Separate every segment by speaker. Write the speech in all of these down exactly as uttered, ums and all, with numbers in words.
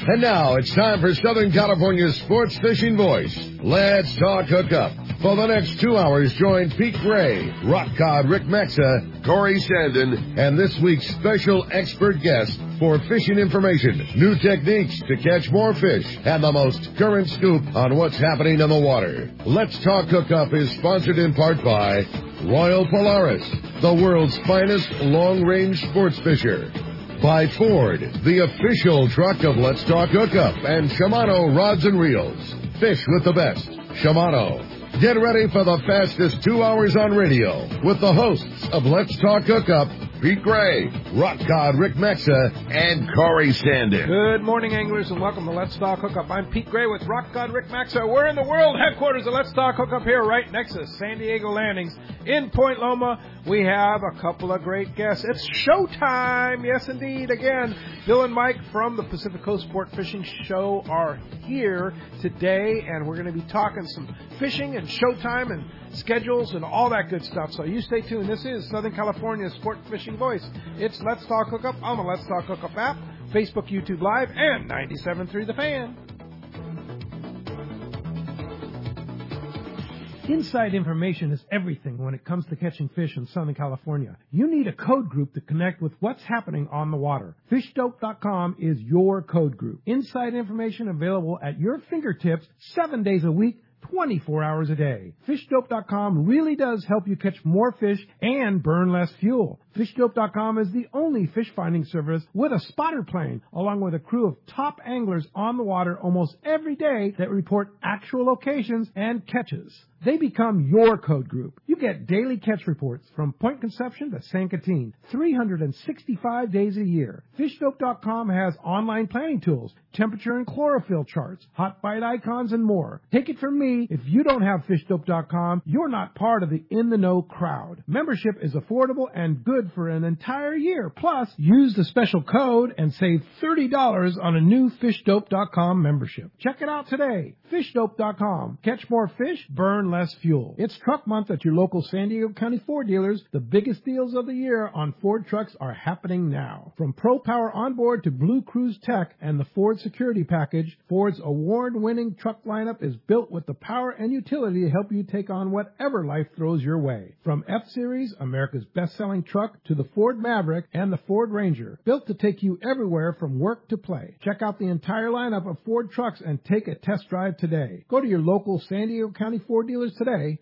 Speaker 1: And now it's time for Southern California's sports fishing voice. Let's talk hookup. For the next two hours, join Pete Gray, Rock Cod Rick Maxa, Corey Sandin, and this week's special expert guest for fishing information, new techniques to catch more fish, and the most current scoop on what's happening in the water. Let's Talk Hookup is sponsored in part by Royal Polaris, the world's finest long-range sports fisher. By Ford, the official truck of Let's Talk Hookup, and Shimano Rods and Reels. Fish with the best. Shimano. Get ready for the fastest two hours on radio with the hosts of Let's Talk Hookup, Pete Gray, Rock Cod Rick Maxa, and Corey Sandin.
Speaker 2: Good morning, anglers, and welcome to Let's Talk Hookup. I'm Pete Gray with Rock God Rick Maxa. We're in the world headquarters of Let's Talk Hookup here, right next to San Diego Landings in Point Loma. We have a couple of great guests. It's showtime, yes, indeed. Again, Bill and Mike from the Pacific Coast Sport Fishing Show are here today, and we're going to be talking some fishing and showtime and schedules and all that good stuff. So you stay tuned. This is Southern California's Sport Fishing Voice. It's Let's Talk Hookup on the Let's Talk Hookup app, Facebook, YouTube Live, and ninety-seven point three The Fan. Inside information is everything when it comes to catching fish in Southern California. You need a code group to connect with what's happening on the water. fish dope dot com is your code group. Inside information available at your fingertips seven days a week, twenty-four hours a day. fish dope dot com really does help you catch more fish and burn less fuel. fish dope dot com is the only fish finding service with a spotter plane, along with a crew of top anglers on the water almost every day that report actual locations and catches. They become your code group. You get daily catch reports from Point Conception to San Quintin, three hundred sixty-five days a year. fish dope dot com has online planning tools, temperature and chlorophyll charts, hot bite icons, and more. Take it from me, if you don't have fish dope dot com, you're not part of the in-the-know crowd. Membership is affordable and good for an entire year. Plus, use the special code and save thirty dollars on a new fish dope dot com membership. Check it out today. fish dope dot com. Catch more fish, burn less fuel. It's truck month at your local San Diego County Ford dealers. The biggest deals of the year on Ford trucks are happening now. From Pro Power Onboard to Blue Cruise Tech and the Ford Security Package, Ford's award-winning truck lineup is built with the power and utility to help you take on whatever life throws your way. From F-Series, America's best-selling truck, to the Ford Maverick and the Ford Ranger, built to take you everywhere from work to play. Check out the entire lineup of Ford trucks and take a test drive today. Go to your local San Diego County Ford dealers today.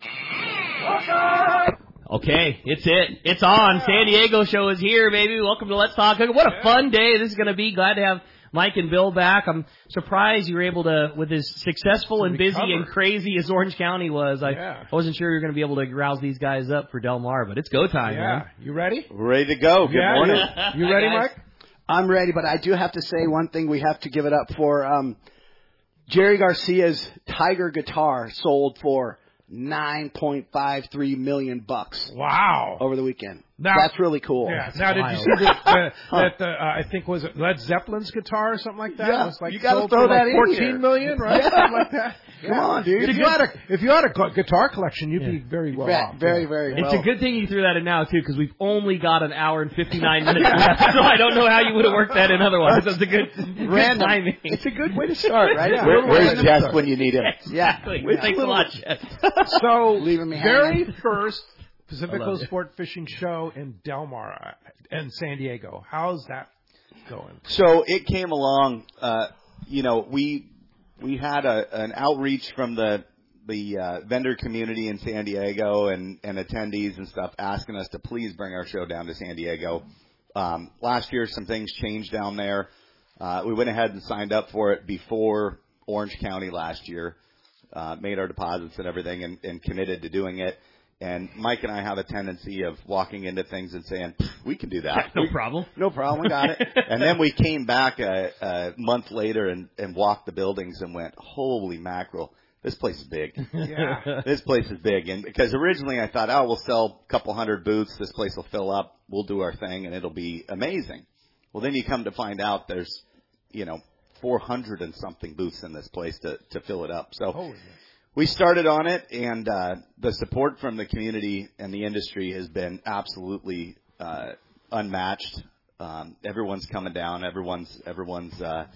Speaker 3: Okay, it's it. It's on. San Diego show is here, baby. Welcome to Let's Talk. What a fun day this is going to be. Glad to have Mike and Bill back. I'm surprised you were able to, with as successful and busy
Speaker 2: recover.
Speaker 3: and crazy as Orange County was, I,
Speaker 2: Yeah.
Speaker 3: I wasn't sure you were going to be able to rouse these guys up for Del Mar, but it's go time,
Speaker 2: Yeah.
Speaker 3: man.
Speaker 2: You ready?
Speaker 4: Ready to go. Good
Speaker 2: yeah,
Speaker 4: morning.
Speaker 2: You ready,
Speaker 3: Hi, guys.
Speaker 2: Mike?
Speaker 5: I'm ready, but I do have to say one thing we have to give it up for. Um, Jerry Garcia's Tiger guitar sold for nine point five three million bucks
Speaker 2: Wow.
Speaker 5: over the weekend.
Speaker 2: Now-
Speaker 5: That's really cool.
Speaker 2: Yeah. Now, did you see that, uh, that uh, I think, was it Led Zeppelin's guitar or something like that?
Speaker 5: Yeah,
Speaker 2: It was like
Speaker 5: you gotta
Speaker 2: sold
Speaker 5: throw
Speaker 2: for
Speaker 5: that
Speaker 2: like
Speaker 5: in
Speaker 2: fourteen
Speaker 5: here.
Speaker 2: million, right?
Speaker 5: Yeah.
Speaker 2: Something like that.
Speaker 5: Come on, dude.
Speaker 2: If you had a if you had a gu- guitar collection, you'd be very well
Speaker 5: Ve-
Speaker 2: off.
Speaker 5: very,
Speaker 2: yeah.
Speaker 5: very
Speaker 3: It's
Speaker 5: well.
Speaker 3: a good thing you threw that in now, too, because we've only got an hour and fifty-nine minutes left, so I don't know how you would have worked that in otherwise. That's a good, good
Speaker 5: Random.
Speaker 3: timing.
Speaker 5: It's a good way to start, right?
Speaker 2: Yeah.
Speaker 4: Where, where's
Speaker 5: Random
Speaker 4: Jess
Speaker 5: start.
Speaker 4: when you need him?
Speaker 3: Exactly.
Speaker 5: Yeah.
Speaker 3: Thanks a lot, Jess.
Speaker 2: So,
Speaker 5: Leaving me
Speaker 2: very
Speaker 5: hanging.
Speaker 2: first Pacific
Speaker 3: I love
Speaker 2: Coast
Speaker 3: it.
Speaker 2: Sport Fishing Show in Del Mar and San Diego. How's that going?
Speaker 4: So it came along. Uh, you know, we we had a, an outreach from the the uh, vendor community in San Diego and, and attendees and stuff asking us to please bring our show down to San Diego. Um, last year, some things changed down there. Uh, we went ahead and signed up for it before Orange County last year, uh, made our deposits and everything, and, and committed to doing it. And Mike and I have a tendency of walking into things and saying, we can do that.
Speaker 3: No
Speaker 4: We-
Speaker 3: problem.
Speaker 4: No problem. We got it. And then we came back a, a month later and, and walked the buildings and went, holy mackerel, this place is big.
Speaker 2: Yeah.
Speaker 4: This place is big. And because originally I thought, oh, we'll sell a couple hundred booths. This place will fill up. We'll do our thing and it'll be amazing. Well, then you come to find out there's, you know, four hundred and something booths in this place to, to fill it up. So
Speaker 2: Holy
Speaker 4: we started on it, and uh, the support from the community and the industry has been absolutely uh, unmatched. Um, everyone's coming down. Everyone's everyone's uh,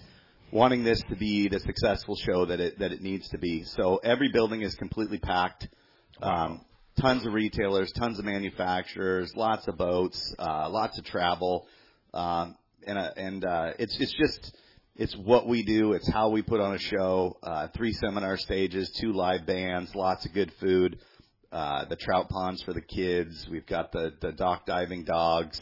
Speaker 4: wanting this to be the successful show that it that it needs to be. So every building is completely packed. Um, tons of retailers, tons of manufacturers, lots of boats, uh, lots of travel, um, and uh, and uh, it's it's just it's what we do. It's how we put on a show. Uh, three seminar stages, two live bands, lots of good food. Uh, the trout ponds for the kids. We've got the the dock diving dogs,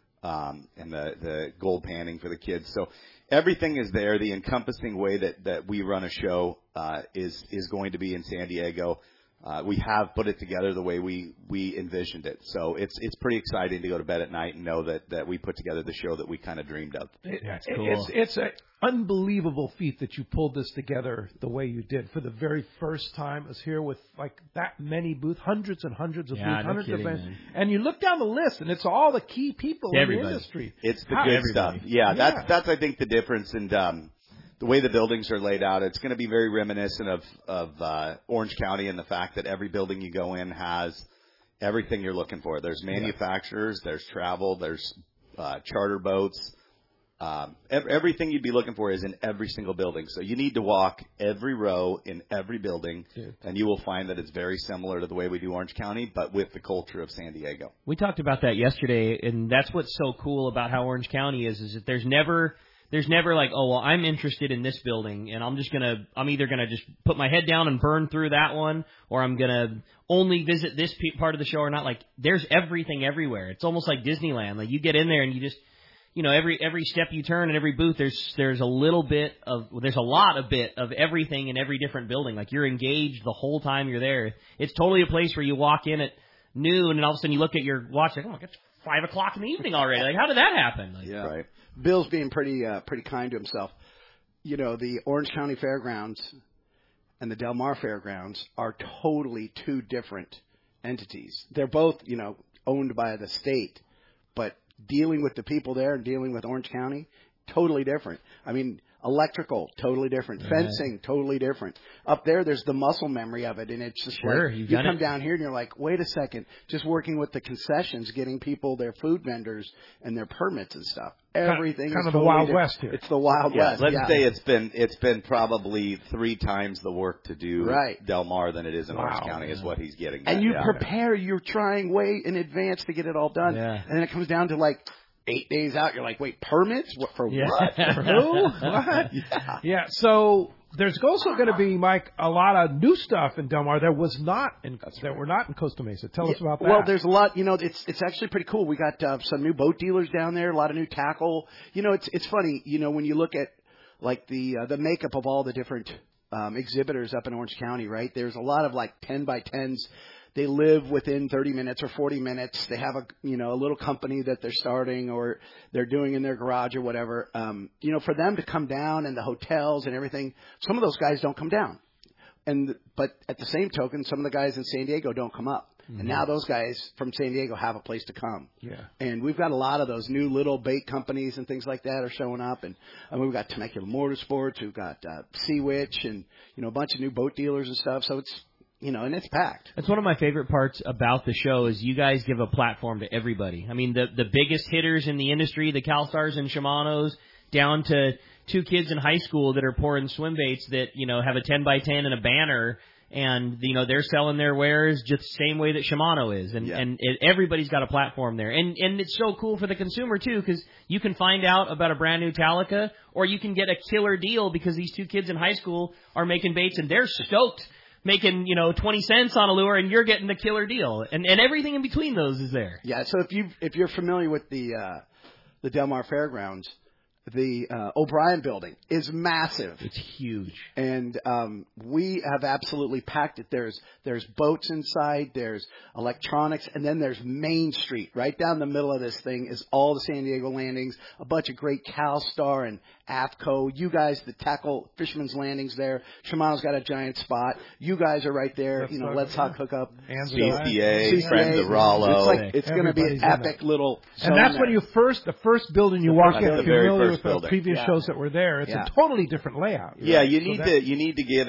Speaker 4: um, and the the gold panning for the kids. So everything is there. The encompassing way that that we run a show uh, is is going to be in San Diego. Uh, we have put it together the way we, we envisioned it. So it's it's pretty exciting to go to bed at night and know that, that we put together the show that we kind of dreamed of.
Speaker 2: It,
Speaker 3: That's
Speaker 2: it,
Speaker 3: cool.
Speaker 2: It's it's an unbelievable feat that you pulled this together the way you did for the very first time. Us here with like that many booths, hundreds and hundreds of
Speaker 3: Yeah,
Speaker 2: booths,
Speaker 3: no
Speaker 2: hundreds
Speaker 3: kidding,
Speaker 2: of events,
Speaker 3: man.
Speaker 2: and you look down the list, and it's all the key people
Speaker 3: Everybody.
Speaker 2: in the industry.
Speaker 4: It's the
Speaker 2: How-
Speaker 4: good
Speaker 3: Everybody.
Speaker 4: stuff. Yeah,
Speaker 2: Yeah.
Speaker 4: that's that's I think the difference. And um, the way the buildings are laid out, it's going to be very reminiscent of of uh, Orange County and the fact that every building you go in has everything you're looking for. There's manufacturers, there's travel, there's uh, charter boats. Um, ev- everything you'd be looking for is in every single building. So you need to walk every row in every building,
Speaker 2: Dude.
Speaker 4: and you will find that it's very similar to the way we do Orange County, but with the culture of San Diego.
Speaker 3: We talked about that yesterday, and that's what's so cool about how Orange County is, is that there's never, there's never like, oh, well, I'm interested in this building, and I'm just going to, I'm either going to just put my head down and burn through that one, or I'm going to only visit this pe- part of the show or not. Like, there's everything everywhere. It's almost like Disneyland. Like, you get in there and you just, you know, every every step you turn and every booth, there's there's a little bit of, there's a lot of bit of everything in every different building. Like, you're engaged the whole time you're there. It's totally a place where you walk in at noon and all of a sudden you look at your watch like, oh my God, it's five o'clock in the evening already. Like, how did that happen? Like,
Speaker 5: Yeah.
Speaker 4: Right.
Speaker 5: Bill's being pretty uh, pretty kind to himself. You know, the Orange County Fairgrounds and the Del Mar Fairgrounds are totally two different entities. They're both, you know, owned by the state, but dealing with the people there and dealing with Orange County, totally different. I mean, electrical, totally different.
Speaker 3: Right.
Speaker 5: Fencing, totally different. Up there, there's the muscle memory of it, and it's just
Speaker 3: Sure,
Speaker 5: like,
Speaker 3: you've
Speaker 5: you
Speaker 3: done
Speaker 5: come
Speaker 3: it.
Speaker 5: down here and you're like, wait a second, just working with the concessions, getting people their food vendors and their permits and stuff. Everything
Speaker 2: kind
Speaker 5: is
Speaker 2: of the
Speaker 5: totally
Speaker 2: Wild
Speaker 5: di-
Speaker 2: West here.
Speaker 5: It's the Wild
Speaker 4: Yeah,
Speaker 5: West.
Speaker 4: let's
Speaker 5: yeah.
Speaker 4: say it's been it's been probably three times the work to do
Speaker 5: Right.
Speaker 4: Del Mar than it is in
Speaker 2: Wow.
Speaker 4: Orange County, is what he's getting.
Speaker 5: And
Speaker 4: at.
Speaker 5: you
Speaker 4: Yeah.
Speaker 5: prepare, you're trying way in advance to get it all done.
Speaker 3: Yeah.
Speaker 5: And then it comes down to like eight days out. You're like, wait, permits? What, for
Speaker 3: Yeah.
Speaker 5: what?
Speaker 2: For who? What?
Speaker 5: Yeah.
Speaker 2: Yeah, so there's also going to be, Mike, a lot of new stuff in Del Mar. There was not in that were not in Costa Mesa. Tell us about that.
Speaker 5: Well, there's a lot. You know, it's it's actually pretty cool. We got uh, some new boat dealers down there. A lot of new tackle. You know, it's it's funny. You know, when you look at like the uh, the makeup of all the different um, exhibitors up in Orange County, right? There's a lot of like ten by tens. They live within thirty minutes or forty minutes. They have a, you know, a little company that they're starting or they're doing in their garage or whatever. Um, you know, for them to come down and the hotels and everything, some of those guys don't come down. And, but at the same token, some of the guys in San Diego don't come up. Mm-hmm. And now those guys from San Diego have a place to come.
Speaker 2: Yeah.
Speaker 5: And we've got a lot of those new little bait companies and things like that are showing up. And I mean, we've got Temecula Motorsports, we've got uh, Sea Witch, and, you know, a bunch of new boat dealers and stuff. So it's, you know, and it's packed.
Speaker 3: That's one of my favorite parts about the show is you guys give a platform to everybody. I mean, the the biggest hitters in the industry, the CalStars and Shimano's, down to two kids in high school that are pouring swim baits that, you know, have a ten by ten and a banner, and, you know, they're selling their wares just the same way that Shimano is. And,
Speaker 5: Yeah.
Speaker 3: and it, everybody's got a platform there. And, and it's so cool for the consumer, too, because you can find out about a brand new Talica, or you can get a killer deal because these two kids in high school are making baits, and they're stoked making, you know, twenty cents on a lure, and you're getting the killer deal. And, and everything in between those is there.
Speaker 5: Yeah. So if you if you're familiar with the uh, the Del Mar Fairgrounds, the uh, O'Brien building is massive.
Speaker 3: It's huge.
Speaker 5: And um, we have absolutely packed it. There's there's boats inside, there's electronics, and then there's Main Street. Right down the middle of this thing is all the San Diego landings, a bunch of great CalStar and AFCO. You guys, the tackle Fisherman's Landings there. Shimano's got a giant spot. You guys are right there.
Speaker 2: Let's
Speaker 5: you know,
Speaker 2: Talk
Speaker 5: Let's Talk Hookup.
Speaker 2: And
Speaker 4: C C A,
Speaker 5: C C A.
Speaker 4: Friends of Rollo.
Speaker 5: It's like it's going to be an
Speaker 2: Everybody's in
Speaker 5: epic little.
Speaker 2: And that's
Speaker 5: zone
Speaker 2: when
Speaker 5: there.
Speaker 2: you first, the first building you walk
Speaker 4: first-
Speaker 2: in,
Speaker 4: that's
Speaker 2: if
Speaker 4: the
Speaker 2: you're
Speaker 4: very
Speaker 2: familiar
Speaker 4: first
Speaker 2: with the
Speaker 4: building.
Speaker 2: previous
Speaker 5: Yeah.
Speaker 2: shows that were there, it's
Speaker 5: Yeah.
Speaker 2: a totally different layout.
Speaker 4: Yeah, you
Speaker 2: So
Speaker 4: need
Speaker 2: that-
Speaker 4: to you need to give it a,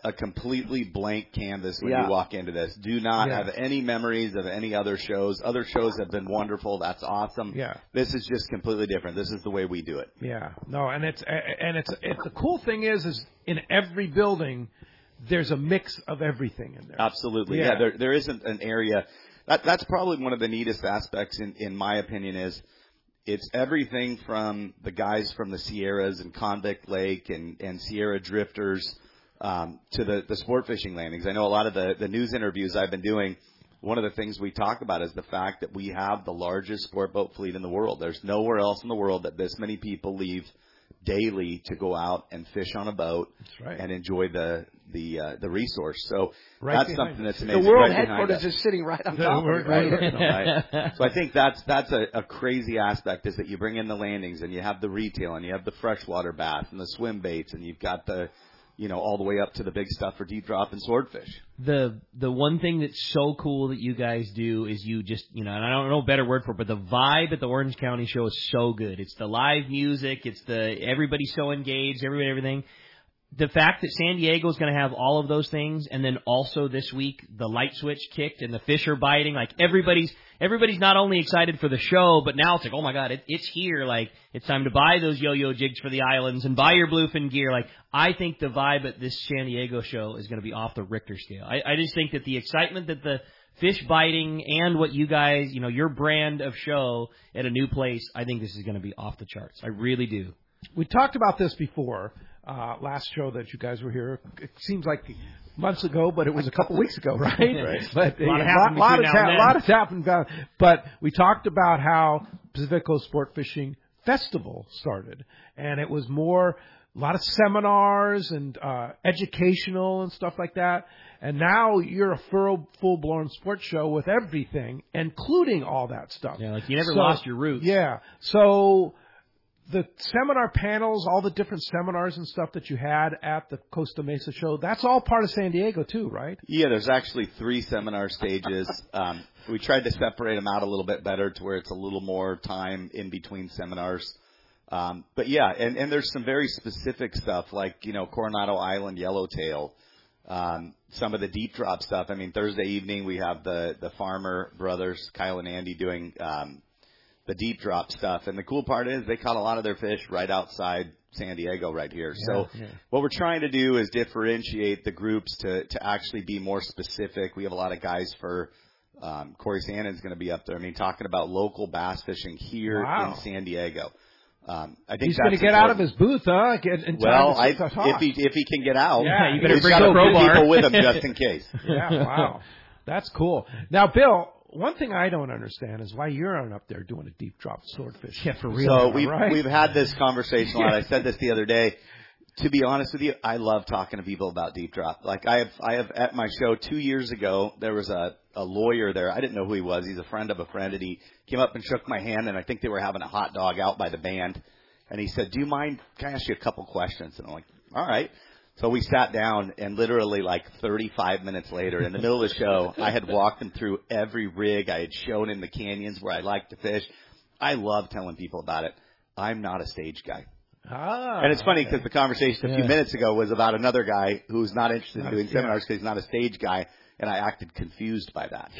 Speaker 4: a completely blank canvas when
Speaker 5: Yeah.
Speaker 4: you walk into this. Do not
Speaker 2: Yeah.
Speaker 4: have any memories of any other shows. Other shows have been wonderful. That's awesome.
Speaker 2: Yeah.
Speaker 4: This is just completely different. This is the way we do it.
Speaker 2: Yeah, no, and it's and it's it's the cool thing is is in every building there's a mix of everything in there.
Speaker 4: Absolutely.
Speaker 2: Yeah.
Speaker 4: Yeah, there there isn't an area. That that's probably one of the neatest aspects in in my opinion is it's everything from the guys from the Sierras and Convict Lake and and Sierra Drifters um to the the sport fishing landings. I know a lot of the the news interviews I've been doing, one of the things we talk about is the fact that we have the largest sport boat fleet in the world. There's nowhere else in the world that this many people leave daily to go out and fish on a boat
Speaker 2: That's right.
Speaker 4: and enjoy the the uh, the resource. So
Speaker 2: Right
Speaker 4: that's
Speaker 2: behind
Speaker 4: something
Speaker 2: us.
Speaker 4: that's
Speaker 5: The
Speaker 4: amazing.
Speaker 5: world
Speaker 4: right behind
Speaker 5: headquarters
Speaker 4: us.
Speaker 5: is sitting right on
Speaker 2: The
Speaker 5: top of
Speaker 2: world-
Speaker 5: it, right?
Speaker 4: Right. So I think that's that's a, a crazy aspect is that you bring in the landings and you have the retail and you have the freshwater bath and the swim baits and you've got the, you know, all the way up to the big stuff for deep drop and swordfish.
Speaker 3: The the one thing that's so cool that you guys do is you just, you know, and I don't know a better word for it, but the vibe at the Orange County show is so good. It's the live music. It's the everybody's so engaged, everybody, everything. The fact that San Diego is going to have all of those things, and then also this week the light switch kicked and the fish are biting. Like everybody's everybody's not only excited for the show, but now it's like, oh my God, it, it's here. Like it's time to buy those yo-yo jigs for the islands and buy your bluefin gear. Like I think the vibe at this San Diego show is going to be off the Richter scale. I, I just think that the excitement that the fish biting and what you guys, you know, your brand of show at a new place, I think this is going to be off the charts. I really do.
Speaker 2: We talked about this before, uh, last show that you guys were here. It seems like months ago, but it was a couple weeks ago, right?
Speaker 3: Right.
Speaker 2: But
Speaker 3: A lot
Speaker 2: uh,
Speaker 3: happened
Speaker 2: lot,
Speaker 3: between
Speaker 2: has
Speaker 3: now
Speaker 2: ha-
Speaker 3: and then.
Speaker 2: lot has happened. About, but we talked about how Pacific Coast Sport Fishing Festival started, and it was more a lot of seminars and uh, educational and stuff like that. And now you're a full full blown sports show with everything, including all that stuff.
Speaker 3: Yeah, like you never
Speaker 2: So-
Speaker 3: lost your roots.
Speaker 2: Yeah. So the seminar panels, all the different seminars and stuff that you had at the Costa Mesa show, that's all part of San Diego too, right?
Speaker 4: Yeah, there's actually three seminar stages. Um, we tried to separate them out a little bit better to where it's a little more time in between seminars. Um, but yeah, and, and there's some very specific stuff like, you know, Coronado Island Yellowtail, um, some of the deep drop stuff. I mean, Thursday evening we have the, the Farmer brothers, Kyle and Andy, doing um, the deep drop stuff. And the cool part is they caught a lot of their fish right outside San Diego right here.
Speaker 2: Yeah,
Speaker 4: so
Speaker 2: yeah.
Speaker 4: what we're trying to do is differentiate the groups to, to actually be more specific. We have a lot of guys for um, Corey Sandin's going to be up there. I mean, talking about local bass fishing here
Speaker 2: Wow.
Speaker 4: in San Diego. Um, I think
Speaker 2: He's going to
Speaker 4: that's
Speaker 2: get out of
Speaker 4: important.
Speaker 2: his booth, huh? Get in time
Speaker 4: Well,
Speaker 2: to
Speaker 4: I,
Speaker 2: sit to talk.
Speaker 4: if he if he can get out,
Speaker 2: Yeah, you
Speaker 3: better
Speaker 4: he's
Speaker 3: bring
Speaker 4: got
Speaker 3: a
Speaker 4: a few
Speaker 3: crowbar.
Speaker 4: people with him just in case.
Speaker 2: Yeah, wow. That's cool. Now, Bill, one thing I don't understand is why you're on up there doing a deep drop swordfish.
Speaker 3: Yeah, for
Speaker 4: So we've
Speaker 2: right?
Speaker 4: we've had this conversation a lot. I said this the other day. To be honest with you, I love talking to people about deep drop. Like I have, I have at my show two years ago, there was a, a lawyer there. I didn't know who he was. He's a friend of a friend, and he came up and shook my hand, and I think they were having a hot dog out by the band. And he said, do you mind, can I ask you a couple questions? And I'm like, all right. So we sat down, and literally like thirty-five minutes later, in the middle of the show, I had walked him through every rig I had shown in the canyons where I like to fish. I love telling people about it. I'm not a stage guy.
Speaker 2: Ah,
Speaker 4: And it's funny because the conversation a few
Speaker 3: Yeah.
Speaker 4: minutes ago was about another guy who's not interested in
Speaker 2: Not-
Speaker 4: doing
Speaker 2: yeah.
Speaker 4: seminars because he's not a stage guy, and I acted confused by that.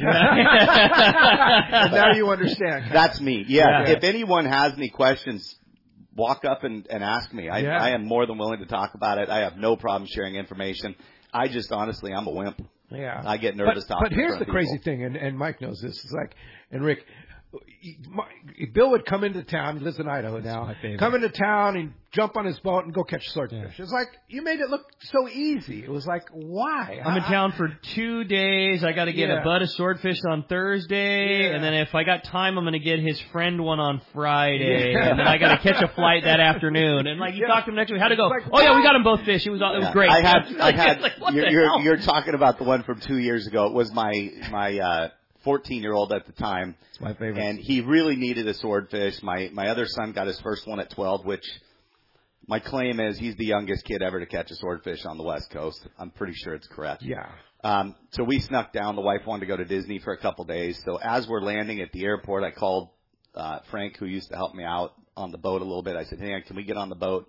Speaker 2: and now you understand.
Speaker 4: That's me. Yeah.
Speaker 2: Yeah.
Speaker 4: If anyone has any questions, walk up and, and ask me. I,
Speaker 2: Yeah.
Speaker 4: I am more than willing to talk about it. I have no problem sharing information. I just honestly, I'm a wimp.
Speaker 2: Yeah.
Speaker 4: I get nervous
Speaker 2: but,
Speaker 4: talking
Speaker 2: But
Speaker 4: in
Speaker 2: here's
Speaker 4: front
Speaker 2: the
Speaker 4: of
Speaker 2: crazy
Speaker 4: people.
Speaker 2: thing, and, and Mike knows this. It's like, and Rick, he- my- Bill would come into town. He lives in Idaho now.
Speaker 3: my favorite.
Speaker 2: Come into town and jump on his boat and go catch swordfish. It's like you made it look so easy. It was like, why?
Speaker 3: I'm in
Speaker 2: I-
Speaker 3: town for two days. I got to get
Speaker 2: Yeah.
Speaker 3: a butt of swordfish on Thursday,
Speaker 2: Yeah.
Speaker 3: and then if I got time, I'm going to get his friend one on Friday,
Speaker 2: Yeah.
Speaker 3: and then I got to catch a flight that afternoon. And like you
Speaker 2: Yeah.
Speaker 3: talk to him next week, how'd it go?
Speaker 2: It's like,
Speaker 3: Oh yeah, we
Speaker 2: what?
Speaker 3: got them both fish. It was all, it was
Speaker 4: Yeah.
Speaker 3: great.
Speaker 4: I had, I had,
Speaker 3: Like, what
Speaker 4: you're,
Speaker 3: the
Speaker 4: you're,
Speaker 3: hell?
Speaker 4: you're talking about the one from two years ago. It was my, my, uh, fourteen year old at the time.
Speaker 2: It's my favorite.
Speaker 4: And he really needed a swordfish. My, my other son got his first one at twelve, which my claim is he's the youngest kid ever to catch a swordfish on the West Coast. I'm pretty sure it's correct.
Speaker 2: yeah.
Speaker 4: Um, so we snuck down. The wife wanted to go to Disney for a couple days. So as we're landing at the airport, I called, uh, Frank, who used to help me out on the boat a little bit. I said, hey, can we get on the boat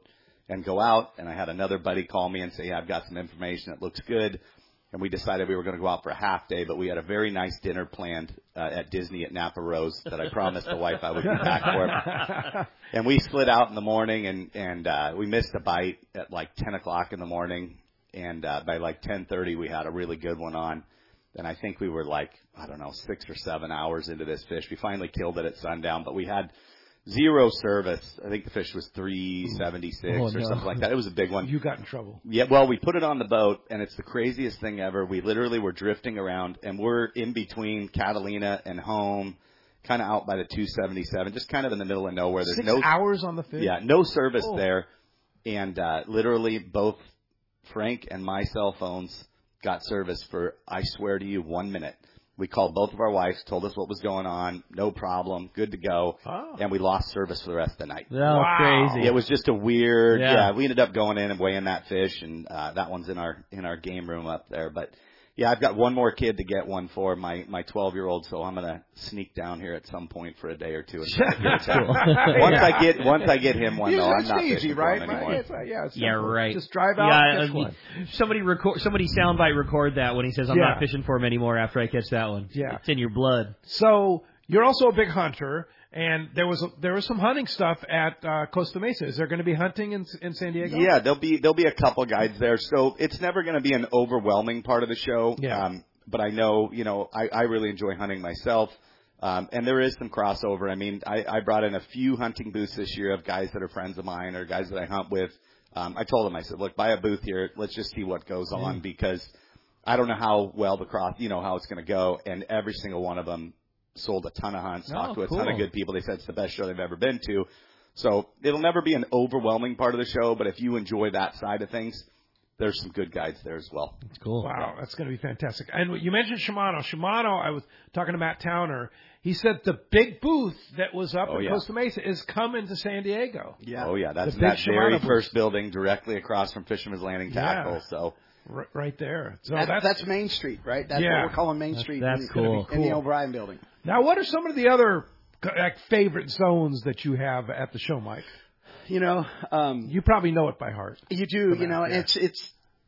Speaker 4: and go out. And I had another buddy call me and say, yeah, I've got some information that looks good. And we decided we were going to go out for a half day, but we had a very nice dinner planned uh, at Disney at Napa Rose that I promised the wife I would be back for. And we slid out in the morning, and and uh, we missed a bite at like ten o'clock in the morning. And uh, by like ten thirty, we had a really good one on. And I think we were like, I don't know, six or seven hours into this fish. We finally killed it at sundown, but we had zero service. I think the fish was three seventy-six
Speaker 2: oh,
Speaker 4: or
Speaker 2: no.
Speaker 4: something like that. It was a big one.
Speaker 2: You got in trouble.
Speaker 4: Yeah, well, we put it on the boat, and it's the craziest thing ever. We literally were drifting around, and we're in between Catalina and home, kind of out by the two seventy-seven, just kind of in the middle of nowhere. There's
Speaker 2: Six
Speaker 4: no
Speaker 2: hours on the fish?
Speaker 4: Yeah, no service
Speaker 2: oh.
Speaker 4: there. And uh, literally both Frank and my cell phones got service for, I swear to you, one minute. We called both of our wives, told us what was going on, no problem, good to go,
Speaker 2: oh.
Speaker 4: and we lost service for the rest of the night.
Speaker 3: Oh, wow. Crazy.
Speaker 4: It was just a weird,
Speaker 3: yeah.
Speaker 4: yeah, we ended up going in and weighing that fish, and uh, that one's in our in our game room up there. But, yeah, I've got one more kid to get one for, my my twelve-year-old, so I'm going to sneak down here at some point for a day or two. And try to get it once, I get, once I get him one,
Speaker 5: yeah,
Speaker 4: though, I'm not
Speaker 5: easy,
Speaker 4: fishing
Speaker 5: right?
Speaker 4: for him anymore.
Speaker 5: It's, uh, yeah, it's
Speaker 3: yeah, right.
Speaker 5: Just drive out
Speaker 3: yeah,
Speaker 5: and catch
Speaker 3: uh,
Speaker 5: one.
Speaker 3: Somebody record, somebody soundbite record that when he says, I'm
Speaker 2: yeah.
Speaker 3: not fishing for him anymore after I catch that one.
Speaker 2: Yeah.
Speaker 3: It's in your blood.
Speaker 2: So you're also a big hunter, and there was a, there was some hunting stuff at uh, Costa Mesa. Is there going to be hunting in, in San Diego?
Speaker 4: Yeah, there'll be there'll be a couple guides there. So it's never going to be an overwhelming part of the show.
Speaker 2: Yeah.
Speaker 4: Um, but I know, you know, I, I really enjoy hunting myself. Um, and there is some crossover. I mean, I, I brought in a few hunting booths this year of guys that are friends of mine or guys that I hunt with. Um, I told them, I said, look, buy a booth here. Let's just see what goes on, because I don't know how well the cross, you know, how it's going to go. And every single one of them sold a ton of hunts,
Speaker 3: Oh,
Speaker 4: talked to a
Speaker 3: cool.
Speaker 4: ton of good people. They said it's the best show they've ever been to. So it'll never be an overwhelming part of the show, but if you enjoy that side of things, there's some good guides there as well.
Speaker 3: That's cool.
Speaker 2: Wow, that's going to be fantastic. And you mentioned Shimano. Shimano, I was talking to Matt Towner. He said the big booth that was up
Speaker 4: Oh,
Speaker 2: in
Speaker 4: yeah.
Speaker 2: Costa Mesa is coming to San Diego.
Speaker 5: Yeah.
Speaker 4: Oh, yeah. That's
Speaker 2: The
Speaker 4: in that
Speaker 2: big
Speaker 4: very
Speaker 2: Shimano
Speaker 4: first
Speaker 2: booth.
Speaker 4: building directly across from Fisherman's Landing Tackle.
Speaker 2: Yeah.
Speaker 4: So
Speaker 2: R- right there. So
Speaker 5: That,
Speaker 2: that's,
Speaker 5: that's Main Street, right? That's
Speaker 2: Yeah.
Speaker 5: what we're calling Main
Speaker 3: That's-
Speaker 5: Street
Speaker 3: that's
Speaker 5: in,
Speaker 3: cool.
Speaker 5: in the
Speaker 2: Cool.
Speaker 5: O'Brien building.
Speaker 2: Now, what are some of the other like, favorite zones that you have at the show, Mike?
Speaker 5: You know, um,
Speaker 2: You probably know it by heart.
Speaker 5: you do. You know,
Speaker 2: yeah.
Speaker 5: it's it's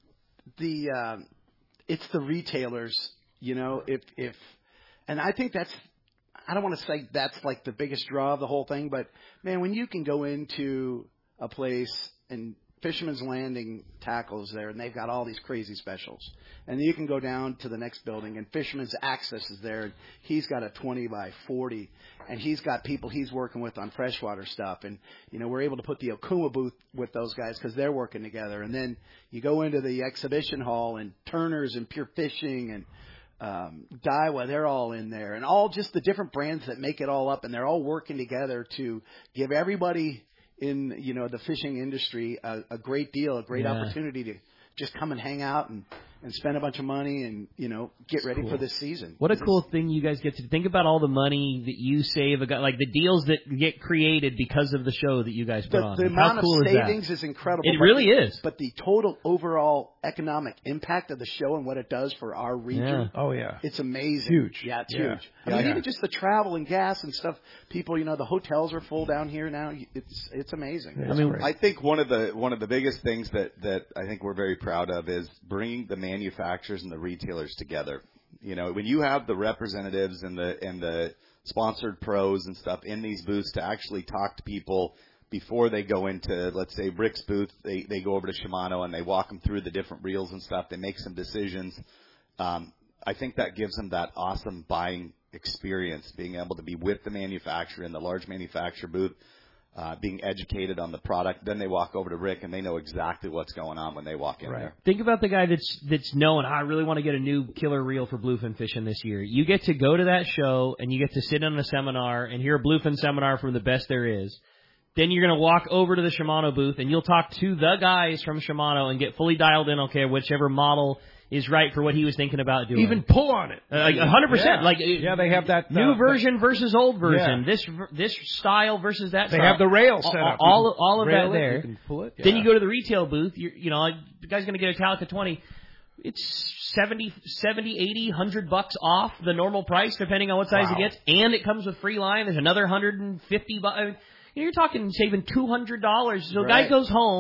Speaker 5: the um, it's the retailers. You know, if if and I think that's I don't want to say that's like the biggest draw of the whole thing, but man, when you can go into a place and Fisherman's Landing tackles there, and they've got all these crazy specials. And then you can go down to the next building, and Fisherman's Access is there, and he's got a twenty by forty, and he's got people he's working with on freshwater stuff. And, you know, we're able to put the Okuma booth with those guys because they're working together. And then you go into the exhibition hall, and Turner's and Pure Fishing and um, Daiwa, they're all in there. And all just the different brands that make it all up, and they're all working together to give everybody in, you know, the fishing industry a, a great deal, a great
Speaker 3: Yeah.
Speaker 5: opportunity to just come and hang out and, and spend a bunch of money and, you know, get ready
Speaker 3: cool.
Speaker 5: for this season.
Speaker 3: What a cool thing you guys get to think about, all the money that you save, like the deals that get created because of the show that you guys put
Speaker 5: The,
Speaker 3: on.
Speaker 5: the
Speaker 3: How
Speaker 5: amount
Speaker 3: cool
Speaker 5: of
Speaker 3: is that?
Speaker 5: savings is incredible.
Speaker 3: It
Speaker 5: but
Speaker 3: really
Speaker 5: the,
Speaker 3: is.
Speaker 5: But the total overall economic impact of the show and what it does for our region,
Speaker 3: Yeah.
Speaker 2: Oh, yeah.
Speaker 5: it's amazing.
Speaker 2: Huge.
Speaker 5: Yeah, it's
Speaker 2: Yeah.
Speaker 5: huge. I
Speaker 2: Yeah,
Speaker 5: mean,
Speaker 2: yeah.
Speaker 5: even just the travel and gas and stuff. People, you know, the hotels are full down here now. It's it's amazing.
Speaker 2: Yeah,
Speaker 3: I mean,
Speaker 2: great.
Speaker 4: I think one of the one of the biggest things that, that I think we're very proud of is bringing the manufacturers and the retailers together. You know, when you have the representatives and the and the sponsored pros and stuff in these booths to actually talk to people before they go into, let's say, Rick's booth, they, they go over to Shimano and they walk them through the different reels and stuff. They make some decisions. Um, I think that gives them that awesome buying experience, being able to be with the manufacturer in the large manufacturer booth, uh, being educated on the product. Then they walk over to Rick and they know exactly what's going on when they walk in
Speaker 2: Right.
Speaker 4: there.
Speaker 3: Think about the guy that's that's knowing, I really want to get a new killer reel for bluefin fishing this year. You get to go to that show and you get to sit in a seminar and hear a bluefin seminar from the best there is. Then you're going to walk over to the Shimano booth and you'll talk to the guys from Shimano and get fully dialed in, okay, whichever model is right for what he was thinking about doing.
Speaker 2: Even pull on it.
Speaker 3: Uh, like one hundred percent.
Speaker 2: Yeah.
Speaker 3: Like
Speaker 2: Yeah, they have that,
Speaker 3: new
Speaker 2: uh,
Speaker 3: version versus old version.
Speaker 2: Yeah.
Speaker 3: This this style versus that
Speaker 2: They
Speaker 3: style.
Speaker 2: have the rail set
Speaker 3: all,
Speaker 2: up.
Speaker 3: All,
Speaker 2: You can
Speaker 3: all of
Speaker 2: rail
Speaker 3: that
Speaker 2: it,
Speaker 3: there.
Speaker 2: You can pull it.
Speaker 3: Then
Speaker 2: Yeah.
Speaker 3: you go to the retail booth. You're, you know, like, the guy's going to get a Talica twenty. It's seventy, seventy, eighty, one hundred bucks off the normal price, depending on what size
Speaker 2: Wow.
Speaker 3: he gets. And it comes with free line. There's another one hundred fifty bucks. You're talking saving two hundred dollars. So a guy
Speaker 5: Right.
Speaker 3: goes home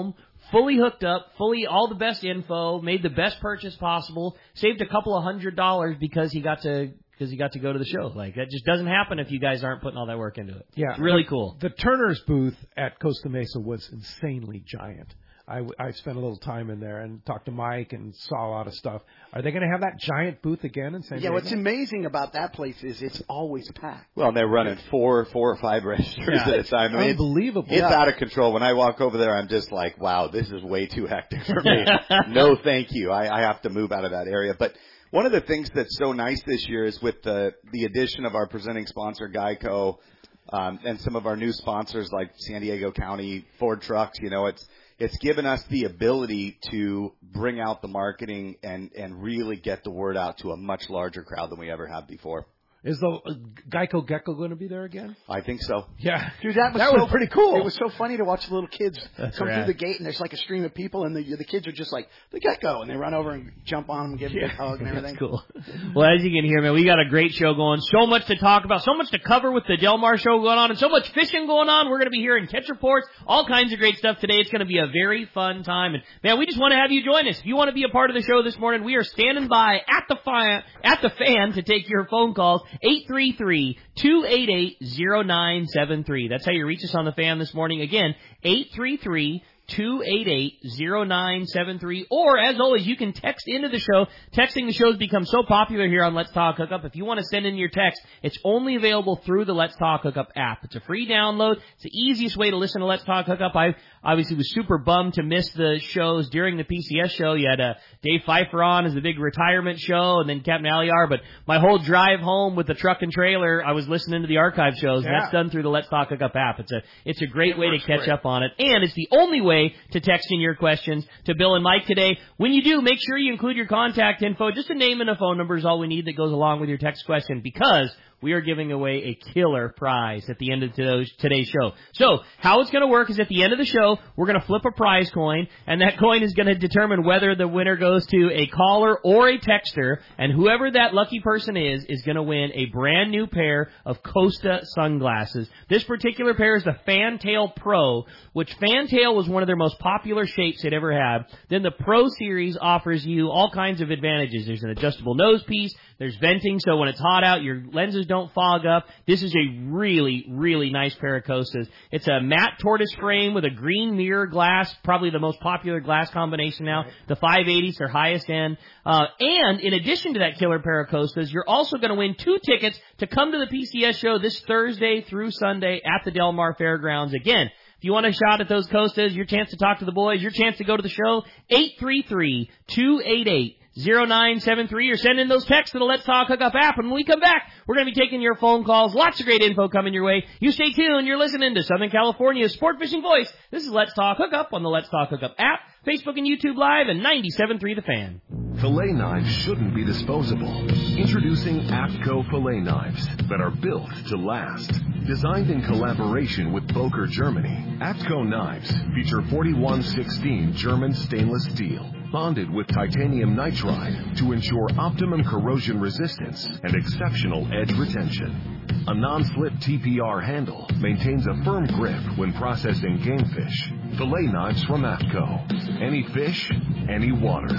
Speaker 3: fully hooked up, fully all the best info, made the best purchase possible, saved a couple of hundred dollars because he got to because he got to go to the show. Like, that just doesn't happen if you guys aren't putting all that work into it.
Speaker 2: Yeah,
Speaker 3: it's really
Speaker 2: the,
Speaker 3: cool.
Speaker 2: The Turner's booth at Costa Mesa was insanely giant. I, I spent a little time in there and talked to Mike and saw a lot of stuff. Are they going to have that giant booth again in San Diego?
Speaker 5: Yeah, what's amazing about that place is it's always packed.
Speaker 4: Well, they're running four, four or five registers
Speaker 3: yeah.
Speaker 4: at a time. I mean,
Speaker 2: Unbelievable.
Speaker 4: It's, it's
Speaker 2: yeah.
Speaker 4: out of control. When I walk over there, I'm just like, wow, this is way too hectic for me. No, thank you. I, I have to move out of that area. But one of the things that's so nice this year is with the the addition of our presenting sponsor, Geico, um, and some of our new sponsors like San Diego County Ford Trucks. You know, it's it's given us the ability to bring out the marketing and and really get the word out to a much larger crowd than we ever have before.
Speaker 2: Is the uh, Geico Gecko going to be there again?
Speaker 4: I think so.
Speaker 2: Yeah.
Speaker 5: Dude, that was,
Speaker 2: that
Speaker 5: so,
Speaker 2: was pretty cool.
Speaker 5: It was so funny to watch the little kids
Speaker 3: That's
Speaker 5: come
Speaker 3: rad.
Speaker 5: through the gate, and there's like a stream of people, and the the kids are just like, the Gecko, and they run over and jump on them and give them
Speaker 2: Yeah.
Speaker 5: a big hug and everything.
Speaker 3: That's cool. Well, as you can hear, man, we got a great show going. So much to talk about, so much to cover with the Del Mar show going on, and so much fishing going on. We're going to be hearing catch reports, all kinds of great stuff today. It's going to be a very fun time. And, man, we just want to have you join us. If you want to be a part of the show this morning, we are standing by at the, fi- at the fan to take your phone calls, eight three three, two eight eight, zero nine seven three. That's how you reach us on the fan this morning. Again, eight three three, two eight eight, zero nine seven three. Or, as always, you can text into the show. Texting the show has become so popular here on Let's Talk Hookup. If you want to send in your text, it's only available through the Let's Talk Hookup app. It's a free download. It's the easiest way to listen to Let's Talk Hookup. I obviously was super bummed to miss the shows during the P C S show. You had uh, Dave Pfeiffer on as the big retirement show, and then Captain Aliar. But my whole drive home with the truck and trailer, I was listening to the archive shows, and
Speaker 2: Yeah.
Speaker 3: that's done through the Let's Talk Hookup app. It's a it's a great
Speaker 2: It
Speaker 3: way to
Speaker 2: works
Speaker 3: catch
Speaker 2: great.
Speaker 3: up on it, and it's the only way to text in your questions to Bill and Mike today. When you do, make sure you include your contact info. Just a name and a phone number is all we need that goes along with your text question, because we are giving away a killer prize at the end of today's show. So, how it's going to work is at the end of the show, we're going to flip a prize coin, and that coin is going to determine whether the winner goes to a caller or a texter, and whoever that lucky person is, is going to win a brand new pair of Costa sunglasses. This particular pair is the Fantail Pro, which Fantail was one of their most popular shapes they'd ever had. Then the Pro Series offers you all kinds of advantages. There's an adjustable nose piece, there's venting, so when it's hot out, your lenses don't fog up. This is a really, really nice pair of Costas. It's a matte tortoise frame with a green mirror glass, probably the most popular glass combination now. Right. The five eighties are highest end. Uh, and in addition to that killer pair of Costas, you're also going to win two tickets to come to the P C S show this Thursday through Sunday at the Del Mar Fairgrounds. Again, if you want a shot at those Costas, your chance to talk to the boys, your chance to go to the show, eight three three, two eight eight, zero nine seven three, or send in those texts to the Let's Talk Hookup app. And when we come back, we're going to be taking your phone calls. Lots of great info coming your way. You stay tuned. You're listening to Southern California's Sport Fishing Voice. This is Let's Talk Hookup on the Let's Talk Hookup app, Facebook and YouTube Live, and ninety-seven point three The Fan.
Speaker 1: Fillet knives shouldn't be disposable. Introducing APCO fillet knives that are built to last. Designed in collaboration with Boker, Germany, APCO knives feature forty-one sixteen German stainless steel, bonded with titanium nitride to ensure optimum corrosion resistance and exceptional edge retention. A non-slip T P R handle maintains a firm grip when processing game fish. Fillet knives from APCO. Any fish, any water.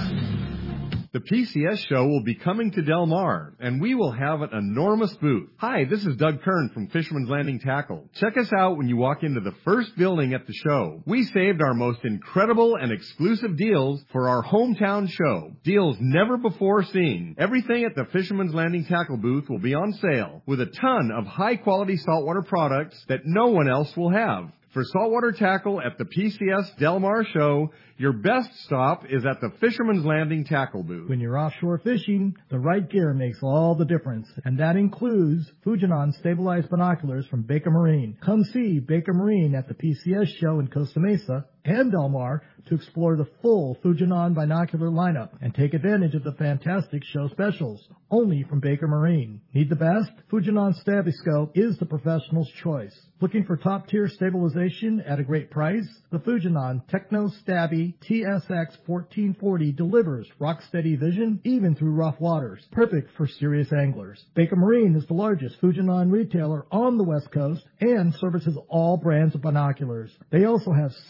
Speaker 6: The P C S show will be coming to Del Mar, and we will have an enormous booth. Hi, this is Doug Kern from Fisherman's Landing Tackle. Check us out when you walk into the first building at the show. We saved our most incredible and exclusive deals for our hometown show. Deals never before seen. Everything at the Fisherman's Landing Tackle booth will be on sale, with a ton of high-quality saltwater products that no one else will have. For saltwater tackle at the P C S Del Mar show, your best stop is at the Fisherman's Landing Tackle booth.
Speaker 7: When you're offshore fishing, the right gear makes all the difference, and that includes Fujinon stabilized binoculars from Baker Marine. Come see Baker Marine at the P C S show in Costa Mesa and Del Mar to explore the full Fujinon binocular lineup and take advantage of the fantastic show specials, only from Baker Marine. Need the best? Fujinon Stabiscope is the professional's choice. Looking for top-tier stabilization at a great price? The Fujinon Techno Stabby T S X fourteen forty delivers rock-steady vision even through rough waters. Perfect for serious anglers. Baker Marine is the largest Fujinon retailer on the West Coast and services all brands of binoculars. They also have super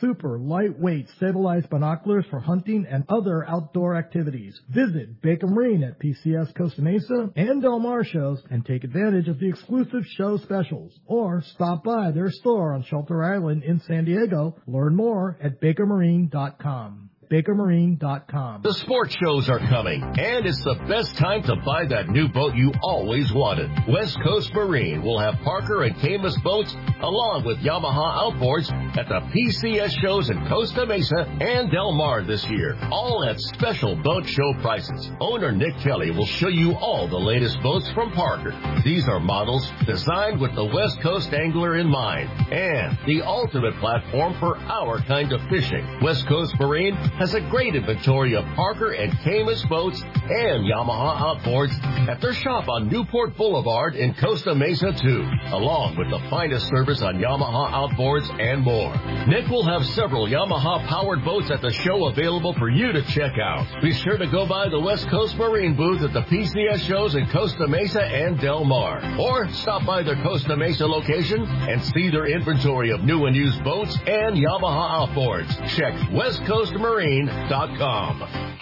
Speaker 7: lightweight, stabilized binoculars for hunting and other outdoor activities. Visit Baker Marine at P C S Costa Mesa and Del Mar shows and take advantage of the exclusive show specials. Or stop by their store on Shelter Island in San Diego. Learn more at baker marine dot com. baker marine dot com.
Speaker 1: The sports shows are coming, and it's the best time to buy that new boat you always wanted. West Coast Marine will have Parker and Camus boats along with Yamaha outboards at the P C S shows in Costa Mesa and Del Mar this year, all at special boat show prices. Owner Nick Kelly will show you all the latest boats from Parker. These are models designed with the West Coast angler in mind and the ultimate platform for our kind of fishing. West Coast Marine has a great inventory of Parker and Camus boats and Yamaha outboards at their shop on Newport Boulevard in Costa Mesa too, along with the finest service on Yamaha outboards and more. Nick will have several Yamaha powered boats at the show available for you to check out. Be sure to go by the West Coast Marine booth at the P C S shows in Costa Mesa and Del Mar, or stop by their Costa Mesa location and see their inventory of new and used boats and Yamaha outboards. Check west coast marine dot com.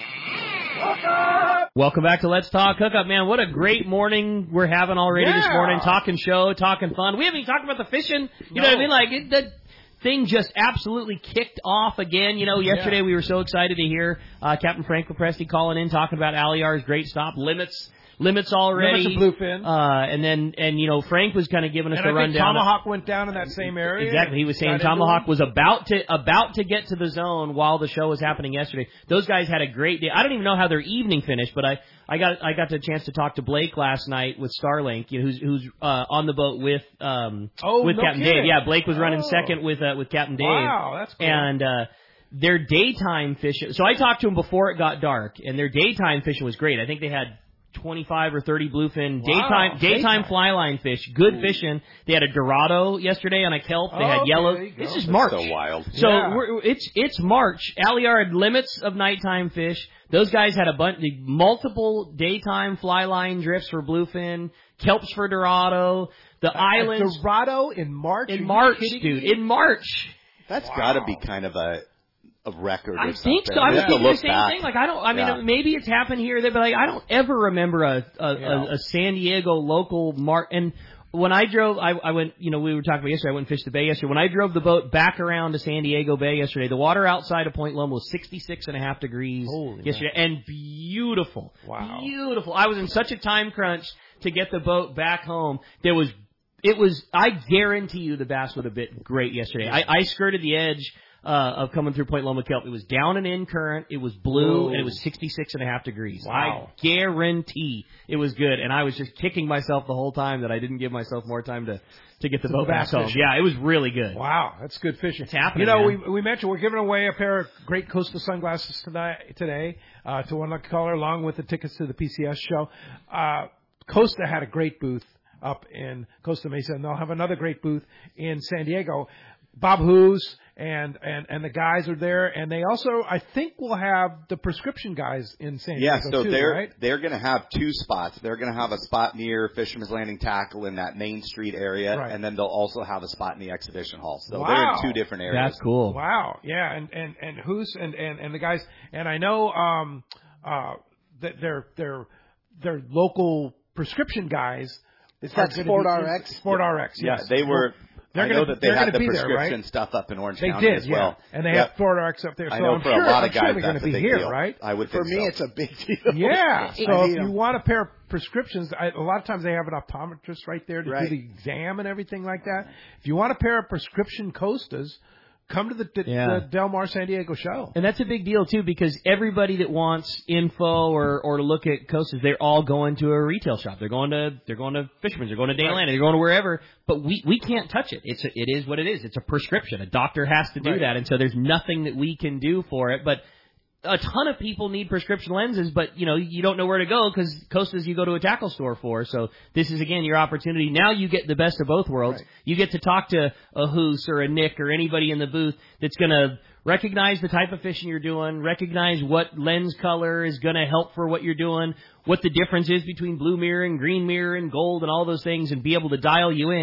Speaker 3: Welcome back to Let's Talk Hookup, man. What a great morning we're having already
Speaker 2: Yeah.
Speaker 3: this morning. Talking show, talking fun. We haven't even talked about the fishing. You
Speaker 2: No.
Speaker 3: know what I mean? Like, it, the thing just absolutely kicked off again. You know, yesterday
Speaker 2: Yeah.
Speaker 3: we were so excited to hear uh, Captain Frank Lepresti calling in, talking about Aliar's great stop, limits. Limits already.
Speaker 2: Limits of bluefin.
Speaker 3: Uh, and then, and you know, Frank was kind of giving us
Speaker 2: And
Speaker 3: the
Speaker 2: I think
Speaker 3: rundown.
Speaker 2: Tomahawk went down in that same area.
Speaker 3: Exactly. He was saying
Speaker 2: Got into
Speaker 3: Tomahawk
Speaker 2: it.
Speaker 3: was about to about to get to the zone while the show was happening yesterday. Those guys had a great day. I don't even know how their evening finished, but I, I got I got the chance to talk to Blake last night with Starlink, you know, who's who's uh, on the boat with um
Speaker 2: Oh,
Speaker 3: with
Speaker 2: no
Speaker 3: Captain
Speaker 2: kidding.
Speaker 3: Dave. Yeah, Blake was running
Speaker 2: Oh.
Speaker 3: second with uh, with Captain Dave.
Speaker 2: Wow, that's cool.
Speaker 3: And uh their daytime fishing. So I talked to them before it got dark, and their daytime fishing was great. I think they had twenty-five or thirty bluefin
Speaker 2: Wow,
Speaker 3: daytime daytime
Speaker 2: daytime.
Speaker 3: fly line fish. Good fishing. They had a Dorado yesterday on a kelp. They
Speaker 2: Oh,
Speaker 3: had
Speaker 2: okay,
Speaker 3: yellow.
Speaker 2: there you go.
Speaker 3: This is
Speaker 4: That's
Speaker 3: March.
Speaker 4: so wild.
Speaker 3: So
Speaker 2: Yeah.
Speaker 3: we're, it's it's March. Aliar had limits of nighttime fish. Those guys had a bunch, multiple daytime fly line drifts for bluefin, kelps for Dorado. The islands
Speaker 2: Dorado in March. Are
Speaker 3: in
Speaker 2: you
Speaker 3: March,
Speaker 2: kidding
Speaker 3: dude.
Speaker 2: me?
Speaker 3: In March.
Speaker 4: That's
Speaker 2: Wow.
Speaker 4: got to be kind of a a record.
Speaker 3: I
Speaker 4: or
Speaker 3: think
Speaker 4: something.
Speaker 3: so. I was
Speaker 4: Just to
Speaker 3: thinking the
Speaker 4: look
Speaker 3: same
Speaker 4: back.
Speaker 3: thing. Like I don't. I mean,
Speaker 4: Yeah.
Speaker 3: maybe it's happened here or there, but like, I don't ever remember a a,
Speaker 2: Yeah.
Speaker 3: a, a San Diego local mark. And when I drove, I, I went. You know, we were talking about yesterday. I went and fished the bay yesterday. When I drove the boat back around to San Diego Bay yesterday, the water outside of Point Loma was sixty-six and a half degrees
Speaker 2: Holy
Speaker 3: yesterday, and beautiful.
Speaker 2: Wow.
Speaker 3: Beautiful. I was in such a time crunch to get the boat back home. There was. It was. I guarantee you, the bass would have been great yesterday. I, I skirted the edge. Uh, of coming through Point Loma Kelp. It was down and in current, it was blue,
Speaker 2: Whoa.
Speaker 3: and it was sixty-six and a half degrees.
Speaker 2: Wow.
Speaker 3: I guarantee it was good, and I was just kicking myself the whole time that I didn't give myself more time to, to get the boat back
Speaker 2: bass
Speaker 3: home.
Speaker 2: fishing.
Speaker 3: Yeah, it was really good.
Speaker 2: Wow, that's good fishing.
Speaker 3: It's happening,
Speaker 2: You know,
Speaker 3: man.
Speaker 2: we we mentioned we're giving away a pair of great Costa sunglasses tonight today uh, to one lucky caller, along with the tickets to the P C S show. Uh, Costa had a great booth up in Costa Mesa, and they'll have another great booth in San Diego. Bob Hoos and, and, and the guys are there, and they also, I think, will have the prescription guys in San
Speaker 4: Yeah,
Speaker 2: Diego
Speaker 4: so
Speaker 2: too,
Speaker 4: they're
Speaker 2: right?
Speaker 4: they're going to have two spots. They're going to have a spot near Fisherman's Landing Tackle in that Main Street area,
Speaker 2: Right.
Speaker 4: and then they'll also have a spot in the exhibition hall. So
Speaker 2: Wow.
Speaker 4: they're in two different areas.
Speaker 3: That's cool.
Speaker 2: Wow, yeah, and and and Hoos and, and and the guys, and I know um uh that they're they're they're local prescription guys.
Speaker 5: Is
Speaker 2: are
Speaker 5: that
Speaker 2: gonna
Speaker 5: Sport
Speaker 2: be-
Speaker 5: R X?
Speaker 2: Sport R X,
Speaker 4: Yeah,
Speaker 2: yes.
Speaker 4: they were.
Speaker 2: They're
Speaker 4: I
Speaker 2: gonna-
Speaker 4: know that they
Speaker 2: they're
Speaker 4: had
Speaker 2: gonna
Speaker 4: the
Speaker 2: be there,
Speaker 4: prescription
Speaker 2: right?
Speaker 4: stuff up in Orange
Speaker 2: They
Speaker 4: County
Speaker 2: did,
Speaker 4: as well.
Speaker 2: yeah, and they
Speaker 4: Yep.
Speaker 2: have Sport R X up there. So
Speaker 4: I know
Speaker 2: I'm
Speaker 4: for
Speaker 2: sure,
Speaker 4: a lot
Speaker 2: I'm
Speaker 4: of
Speaker 2: sure
Speaker 4: guys
Speaker 2: they're going
Speaker 4: that's
Speaker 2: to
Speaker 4: a
Speaker 2: be
Speaker 4: big
Speaker 2: here,
Speaker 4: deal.
Speaker 2: right?
Speaker 4: I would
Speaker 5: For
Speaker 4: think
Speaker 5: me,
Speaker 4: so.
Speaker 5: it's a big deal.
Speaker 2: Yeah. So
Speaker 5: I
Speaker 2: if
Speaker 5: need
Speaker 2: you
Speaker 5: 'em.
Speaker 2: want a pair of prescriptions, I, a lot of times they have an optometrist right there to
Speaker 5: Right.
Speaker 2: do the exam and everything like that. If you want a pair of prescription Costas, come to the, the,
Speaker 3: Yeah.
Speaker 2: the Del Mar San Diego show.
Speaker 3: And that's a big deal, too, because everybody that wants info or, or to look at Costas, they're all going to a retail shop. They're going to they're going to Fisherman's, they're going to Dale
Speaker 2: Right.
Speaker 3: Landing, they're going to wherever. But we, we can't touch it. It's a, it is what it is. It's a prescription. A doctor has to do
Speaker 2: Right.
Speaker 3: that, and so there's nothing that we can do for it. But a ton of people need prescription lenses, but, you know, you don't know where to go because Costas you go to a tackle store for. So this is, again, your opportunity. Now you get the best of both worlds.
Speaker 2: Right.
Speaker 3: You get to talk to a Hoos or a Nick or anybody in the booth that's going to recognize the type of fishing you're doing, recognize what lens color is going to help for what you're doing, what the difference is between blue mirror and green mirror and gold and all those things, and be able to dial you in.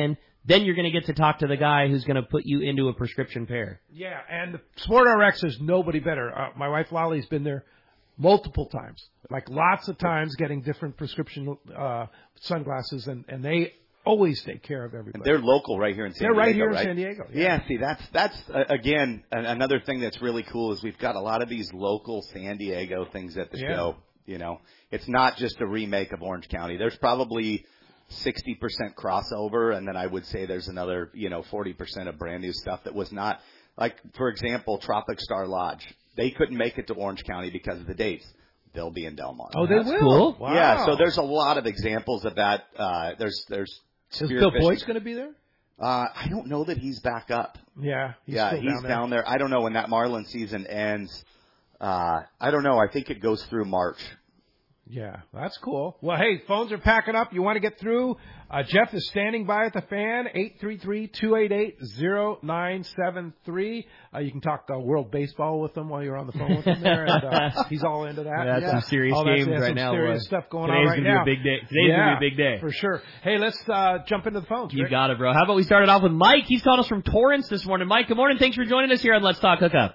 Speaker 3: then you're going to get to talk to the guy who's going to put you into a prescription pair.
Speaker 2: Yeah, and Sport R X is nobody better. Uh, my wife Lolly's been there multiple times, like lots of times, getting different prescription uh, sunglasses, and, and they always take care of everybody.
Speaker 4: And they're local right here in San
Speaker 2: they're
Speaker 4: Diego.
Speaker 2: They're right here
Speaker 4: right?
Speaker 2: in San Diego.
Speaker 4: Yeah. yeah, see, that's, that's uh, again, a- another thing that's really cool is we've got a lot of these local San Diego things at the
Speaker 2: Yeah.
Speaker 4: show. You know, it's not just a remake of Orange County. There's probably sixty percent crossover, and then I would say there's another, you know, forty percent of brand new stuff that was not, like, for example, Tropic Star Lodge. They couldn't make it to Orange County because of the dates. They'll be in Del Mar.
Speaker 2: Oh, they
Speaker 3: That's
Speaker 2: will?
Speaker 3: Cool.
Speaker 2: Wow.
Speaker 4: Yeah, so there's a lot of examples of that. Uh, there's, there's,
Speaker 2: Is Bill Boyd's going to be there?
Speaker 4: Uh, I don't know that he's back up.
Speaker 2: Yeah, he's
Speaker 4: yeah,
Speaker 2: still
Speaker 4: he's
Speaker 2: down there.
Speaker 4: down there. I don't know when that Marlin season ends. Uh, I don't know. I think it goes through March.
Speaker 2: Yeah, that's cool. Well, hey, phones are packing up. You want to get through? Uh, Jeff is standing by at the fan, eight three three, two eight eight, zero nine seven three. Uh, you can talk uh, World Baseball with him while you're on the phone with him there, and uh, he's all into that.
Speaker 3: That's
Speaker 2: yeah.
Speaker 3: some serious
Speaker 2: all
Speaker 3: games
Speaker 2: that's,
Speaker 3: right
Speaker 2: some
Speaker 3: now.
Speaker 2: serious
Speaker 3: boy.
Speaker 2: stuff going
Speaker 3: Today's
Speaker 2: on right
Speaker 3: gonna
Speaker 2: now.
Speaker 3: Be a big day. Today's
Speaker 2: yeah,
Speaker 3: going to be a big day.
Speaker 2: For sure. Hey, let's uh, jump into the phones.
Speaker 3: You
Speaker 2: Rick.
Speaker 3: got it, bro. How about we start it off with Mike? He's calling us from Torrance this morning. Mike, good morning. Thanks for joining us here on Let's Talk Hookup.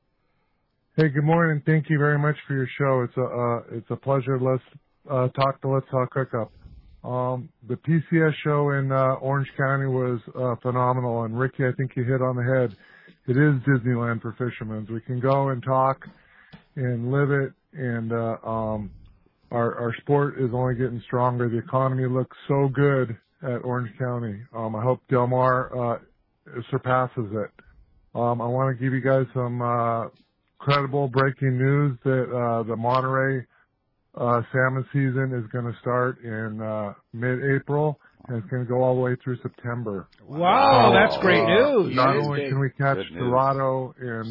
Speaker 8: Hey, good morning. Thank you very much for your show. It's a uh, it's a pleasure. Let's uh, talk to Let's Talk Hookup. Um, the P C S show in uh, Orange County was uh, phenomenal, and Ricky, I think you hit on the head. It is Disneyland for fishermen. We can go and talk and live it, and uh, um, our our sport is only getting stronger. The economy looks so good at Orange County. Um, I hope Del Mar uh, surpasses it. Um, I want to give you guys some uh, credible breaking news that uh, the Monterey uh, salmon season is going to start in uh, mid-April, and it's going to go all the way through September.
Speaker 2: Wow,
Speaker 8: So,
Speaker 2: that's great
Speaker 8: uh,
Speaker 2: news.
Speaker 8: Not
Speaker 4: That is
Speaker 8: only
Speaker 4: big.
Speaker 8: can we catch
Speaker 4: Good news.
Speaker 8: Dorado and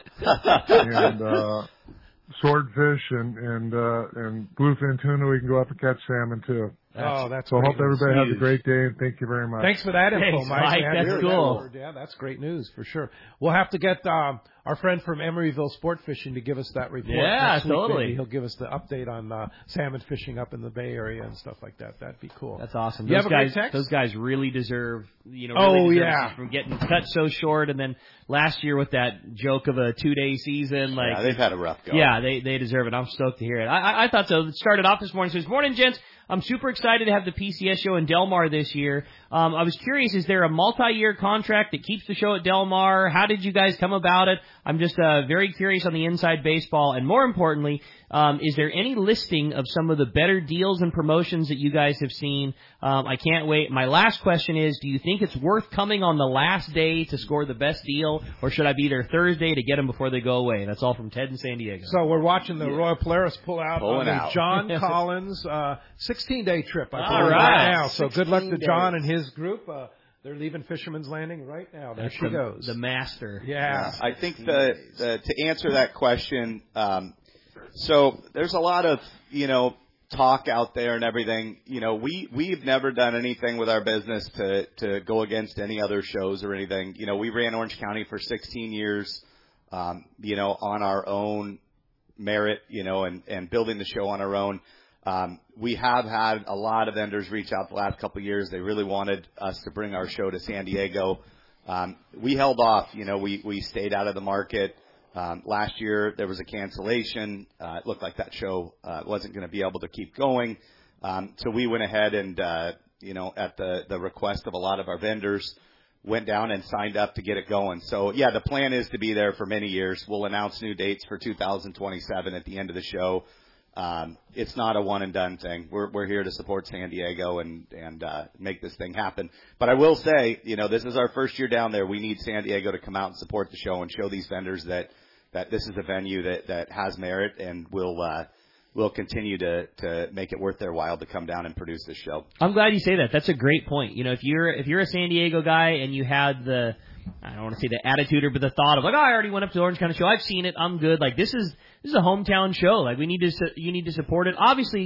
Speaker 8: uh, and uh, swordfish and and uh, and bluefin tuna, we can go up and catch salmon too.
Speaker 2: Oh, that's
Speaker 8: So I
Speaker 2: great
Speaker 8: hope everybody has
Speaker 3: huge.
Speaker 8: a great day, and thank you very much.
Speaker 2: Thanks for that info,
Speaker 3: Thanks,
Speaker 2: Mike.
Speaker 3: Mike.
Speaker 2: Yeah,
Speaker 3: That's
Speaker 2: hear that
Speaker 3: cool.
Speaker 2: word. Yeah, that's great news for sure. We'll have to get um, our friend from Emeryville Sport Fishing to give us that report.
Speaker 3: Yeah,
Speaker 2: next week,
Speaker 3: totally.
Speaker 2: maybe. He'll give us the update on uh, salmon fishing up in the Bay Area and stuff like that. That'd be cool.
Speaker 3: That's awesome.
Speaker 2: You
Speaker 3: Those
Speaker 2: have a great
Speaker 3: guys,
Speaker 2: text?
Speaker 3: those guys really deserve, you know,
Speaker 2: Oh,
Speaker 3: really deserve
Speaker 2: yeah.
Speaker 3: from getting cut so short, and then last year with that joke of a two-day season, like
Speaker 4: yeah, they've had a rough go.
Speaker 3: Yeah, they they deserve it. I'm stoked to hear it. I I, I thought so. It started off this morning. So, morning, gents. I'm super excited to have the P C S show in Del Mar this year. Um, I was curious, is there a multi-year contract that keeps the show at Del Mar? How did you guys come about it? I'm just uh, very curious on the inside baseball. And more importantly, um, is there any listing of some of the better deals and promotions that you guys have seen? Um, I can't wait. My last question is, do you think it's worth coming on the last day to score the best deal, or should I be there Thursday to get them before they go away? That's all from Ted in San Diego.
Speaker 2: So we're watching the Royal Polaris pull out
Speaker 4: Pulling
Speaker 2: on the
Speaker 4: out.
Speaker 2: John Collins uh, sixteen-day trip. I
Speaker 3: All
Speaker 2: believe,
Speaker 3: right.
Speaker 2: now. So good luck to
Speaker 5: sixteen
Speaker 2: John
Speaker 5: days.
Speaker 2: and his group. Uh, they're leaving Fisherman's Landing right now. There
Speaker 3: That's
Speaker 2: she
Speaker 3: the,
Speaker 2: goes.
Speaker 3: the master.
Speaker 2: Yeah.
Speaker 4: I think the, the to answer that question, um, so there's a lot of, you know, talk out there and everything. You know, we we've never done anything with our business to to go against any other shows or anything. You know, we ran Orange County for sixteen years, um, you know, on our own merit, you know, and and building the show on our own. Um, we have had a lot of vendors reach out the last couple of years. They really wanted us to bring our show to San Diego. Um, we held off. You know, we we stayed out of the market. Um, last year there was a cancellation. Uh, it looked like that show uh, wasn't going to be able to keep going. Um, so we went ahead and, uh, you know, at the, the request of a lot of our vendors, went down and signed up to get it going. So, yeah, the plan is to be there for many years. We'll announce new dates for two thousand twenty-seven at the end of the show. Um, it's not a one and done thing. We're, we're here to support San Diego and, and, uh, make this thing happen. But I will say, you know, this is our first year down there. We need San Diego to come out and support the show and show these vendors that, that this is a venue that, that has merit and will, uh, will continue to, to make it worth their while to come down and produce this show.
Speaker 3: I'm glad you say that. That's a great point. You know, if you're if you're a San Diego guy and you had the, I don't want to say the attitude or but the thought of like, oh, I already went up to the Orange County show. I've seen it. I'm good. Like this is this is a hometown show. Like we need to su- you need to support it. Obviously,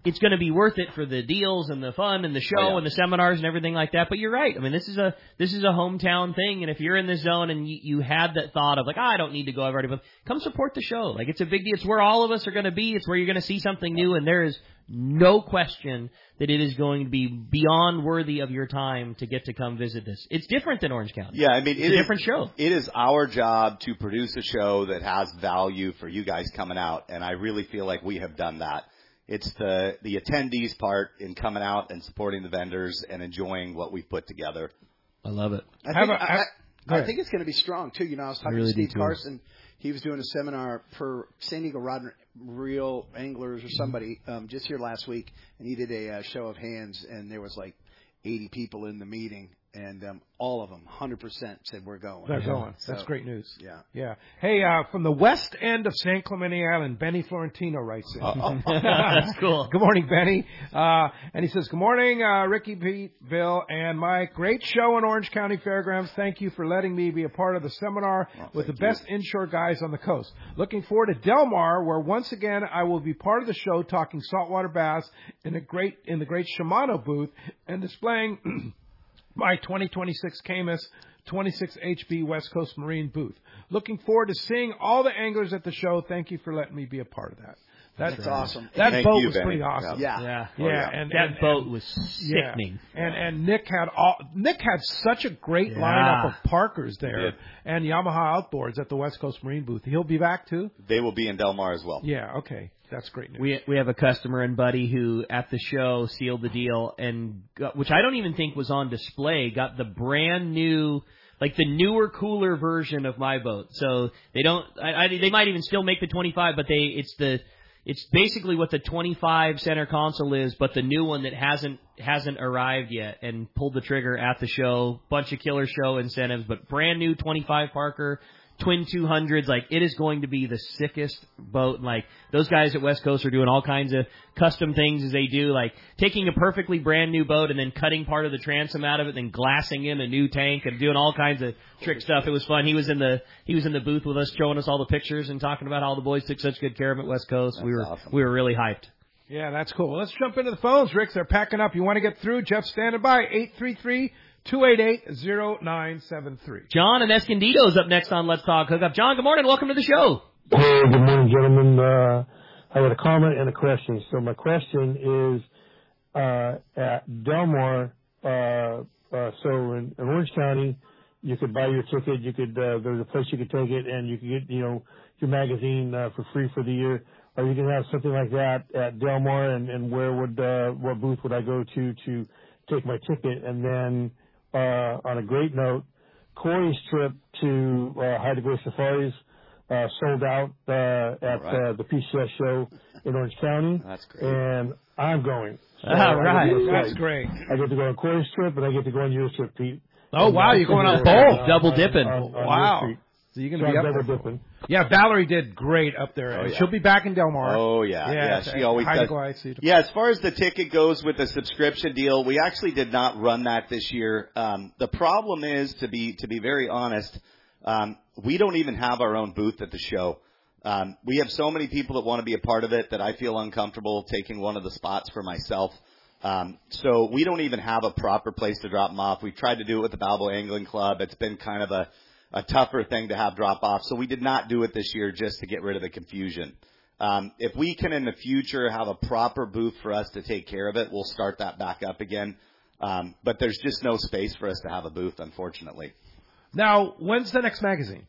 Speaker 3: it's going to be worth it for the deals and the fun and the show
Speaker 4: oh, yeah.
Speaker 3: and the seminars and everything like that. But you're right. I mean, this is a this is a hometown thing, and if you're in this zone and you, you had that thought of like, oh, I don't need to go, I've already been, come support the show. Like, it's a big deal. It's where all of us are going to be. It's where you're going to see something new, and there is no question that it is going to be beyond worthy of your time to get to come visit this. It's different than Orange County.
Speaker 4: Yeah, I mean,
Speaker 3: it's
Speaker 4: it
Speaker 3: a
Speaker 4: is,
Speaker 3: different show.
Speaker 4: It is our job to produce a show that has value for you guys coming out, and I really feel like we have done that. It's the the attendees part in coming out and supporting the vendors and enjoying what we've put together.
Speaker 3: I love it.
Speaker 5: I
Speaker 2: Have
Speaker 5: think,
Speaker 2: a-
Speaker 5: I,
Speaker 2: have-
Speaker 5: I,
Speaker 2: go
Speaker 5: I think it's going to be strong too. You know, I was talking
Speaker 3: really
Speaker 5: to Steve
Speaker 3: do, too.
Speaker 5: Carson. He was doing a seminar for San Diego Rod Reel Anglers or somebody um, just here last week, and he did a uh, show of hands, and there was like eighty people in the meeting, and um, all of them, one hundred percent said we're going.
Speaker 2: They're going.
Speaker 5: So,
Speaker 2: That's great news.
Speaker 5: Yeah.
Speaker 2: Yeah. Hey, uh, from the west end of San Clemente Island, Benny Florentino writes in.
Speaker 3: That's cool.
Speaker 2: Good morning, Benny. Uh, and he says, good morning, uh, Ricky, Pete, Bill, and Mike. Great show in Orange County Fairgrounds. Thank you for letting me be a part of the seminar
Speaker 4: Oh,
Speaker 2: with the
Speaker 4: thank
Speaker 2: best inshore guys on the coast. Looking forward to Del Mar, where once again I will be part of the show talking saltwater bass in a great in the great Shimano booth and displaying my twenty twenty-six Camus twenty-six H B West Coast Marine booth. Looking forward to seeing all the anglers at the show. Thank you for letting me be a part of that. That's,
Speaker 5: That's awesome.
Speaker 2: That
Speaker 4: Thank
Speaker 2: boat
Speaker 4: you,
Speaker 2: was
Speaker 4: Benny.
Speaker 2: pretty awesome.
Speaker 5: Yeah.
Speaker 3: Yeah.
Speaker 2: Yeah,
Speaker 4: Oh, yeah.
Speaker 2: and
Speaker 3: That
Speaker 2: and,
Speaker 3: boat
Speaker 2: and,
Speaker 3: was
Speaker 2: yeah.
Speaker 3: sickening.
Speaker 2: And and Nick had all Nick had such a great
Speaker 3: Yeah.
Speaker 2: lineup of Parkers there
Speaker 4: did.
Speaker 2: and Yamaha outboards at the West Coast Marine booth. He'll be back too?
Speaker 4: They will be in Del Mar as well.
Speaker 2: Yeah, okay. That's great news.
Speaker 3: We we have a customer and buddy who at the show sealed the deal and got, which I don't even think was on display, got the brand new, like the newer, cooler version of my boat. So they don't, I, I, they might even still make the twenty-five, but they it's the it's basically what the twenty-five center console is, but the new one that hasn't hasn't arrived yet, and pulled the trigger at the show. Bunch of killer show incentives, but brand new twenty-five Parker. Twin two hundreds, like it is going to be the sickest boat. Like those guys at West Coast are doing all kinds of custom things as they do, like taking a perfectly brand new boat and then cutting part of the transom out of it, then glassing in a new tank and doing all kinds of trick stuff. It was fun. He was in the he was in the booth with us, showing us all the pictures and talking about how the boys took such good care of him at West Coast.
Speaker 4: That's
Speaker 3: we were
Speaker 4: awesome.
Speaker 3: we were really hyped.
Speaker 2: Yeah, that's cool. Well, let's jump into the phones, Rick. They're packing up. You want to get through? Jeff's standing by. eight three three, two eight eight, zero nine seven three.
Speaker 3: John and Escondido is up next on Let's Talk Hookup. John, good morning. Welcome to the show.
Speaker 9: Hey, good morning, gentlemen. Uh, I got a comment and a question. So my question is, uh, at Del Mar, uh, uh, so in, in Orange County, you could buy your ticket, you could, uh, there's a place you could take it, and you could get, you know, your magazine, uh, for free for the year. Are you going to have something like that at Del Mar, and, and where would, uh, what booth would I go to to take my ticket? And then, uh, on a great note, Corey's trip to, uh, Haida Gray Safaris, uh, sold out, uh, at,
Speaker 4: right.
Speaker 9: uh, the P C S show in Orange County.
Speaker 4: That's great.
Speaker 9: And I'm going. So
Speaker 3: All
Speaker 9: I
Speaker 3: right.
Speaker 9: get to go-
Speaker 2: That's great.
Speaker 9: I get to go on Corey's trip, and I get to go on your trip, Pete.
Speaker 2: Oh,
Speaker 9: And,
Speaker 2: wow,
Speaker 9: uh,
Speaker 2: you're going on
Speaker 9: uh,
Speaker 2: both.
Speaker 9: uh,
Speaker 3: Double
Speaker 9: on-
Speaker 3: dipping.
Speaker 9: on- on your
Speaker 2: Wow.
Speaker 9: trip.
Speaker 2: So you're going
Speaker 9: So
Speaker 2: to be
Speaker 9: I'm
Speaker 2: up
Speaker 9: double
Speaker 2: there.
Speaker 9: dipping.
Speaker 2: Yeah, Valerie did great up there.
Speaker 4: Oh,
Speaker 2: and
Speaker 4: yeah.
Speaker 2: She'll be back in Del Mar.
Speaker 4: Oh, yeah. Yeah,
Speaker 2: it's-
Speaker 4: she always
Speaker 2: Haida
Speaker 4: does.
Speaker 2: Gray, so you-
Speaker 4: Yeah, as far as the ticket goes with the subscription deal, we actually did not run that this year. Um, the problem is, to be to be very honest, um, we don't even have our own booth at the show. Um, we have so many people that want to be a part of it that I feel uncomfortable taking one of the spots for myself. Um, so we don't even have a proper place to drop them off. We've tried to do it with the Balboa Angling Club. It's been kind of a, a tougher thing to have drop off. So we did not do it this year just to get rid of the confusion. Um, if we can in the future have a proper booth for us to take care of it, we'll start that back up again. Um, but there's just no space for us to have a booth, unfortunately.
Speaker 2: Now, when's the next magazine?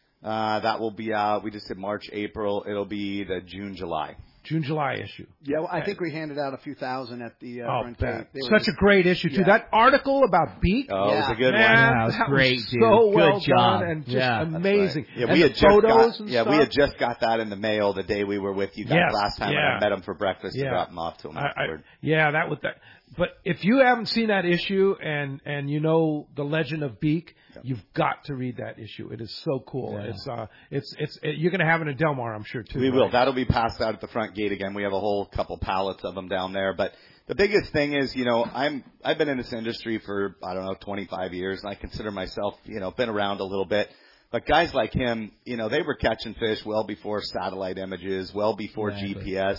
Speaker 4: Uh, that will be out. We just did March, April. It'll be the June, July.
Speaker 2: June, July issue.
Speaker 5: Yeah, well, I think we handed out a few thousand at the uh,
Speaker 2: Oh,
Speaker 5: front
Speaker 2: that.
Speaker 5: gate. They were
Speaker 2: Such
Speaker 5: just-
Speaker 2: a great issue, too.
Speaker 5: Yeah.
Speaker 2: That article about Beak.
Speaker 4: Oh, it was
Speaker 5: Yeah.
Speaker 4: a good
Speaker 2: Man,
Speaker 4: one.
Speaker 3: Yeah, it was
Speaker 2: that
Speaker 3: great,
Speaker 2: was
Speaker 3: dude.
Speaker 2: so
Speaker 3: Good
Speaker 2: well
Speaker 3: job.
Speaker 2: done and just
Speaker 3: Yeah, that's
Speaker 2: amazing.
Speaker 4: Yeah,
Speaker 2: and
Speaker 4: we
Speaker 2: the
Speaker 4: had just
Speaker 2: photos
Speaker 4: got,
Speaker 2: and
Speaker 4: yeah,
Speaker 2: stuff.
Speaker 4: we had just got that in the mail the day we were with you guys
Speaker 2: Yes,
Speaker 4: last time,
Speaker 2: yeah.
Speaker 4: and I met him for breakfast
Speaker 2: Yeah.
Speaker 4: to drop him off to him
Speaker 2: I, I,
Speaker 4: afterward.
Speaker 2: yeah, that was that. But if you haven't seen that issue and and you know the legend of Beak,
Speaker 4: Yeah.
Speaker 2: you've got to read that issue. It is so cool.
Speaker 3: Yeah.
Speaker 2: It's uh, it's it's it, you're going to have it in Del Mar, I'm sure too.
Speaker 4: We
Speaker 2: right?
Speaker 4: will. That'll be passed out at the front gate again. We have a whole couple pallets of them down there. But the biggest thing is, you know, I'm I've been in this industry for I don't know twenty-five years, and I consider myself, you know, been around a little bit. But guys like him, you know, they were catching fish well before satellite images, well before
Speaker 3: Exactly.
Speaker 4: G P S.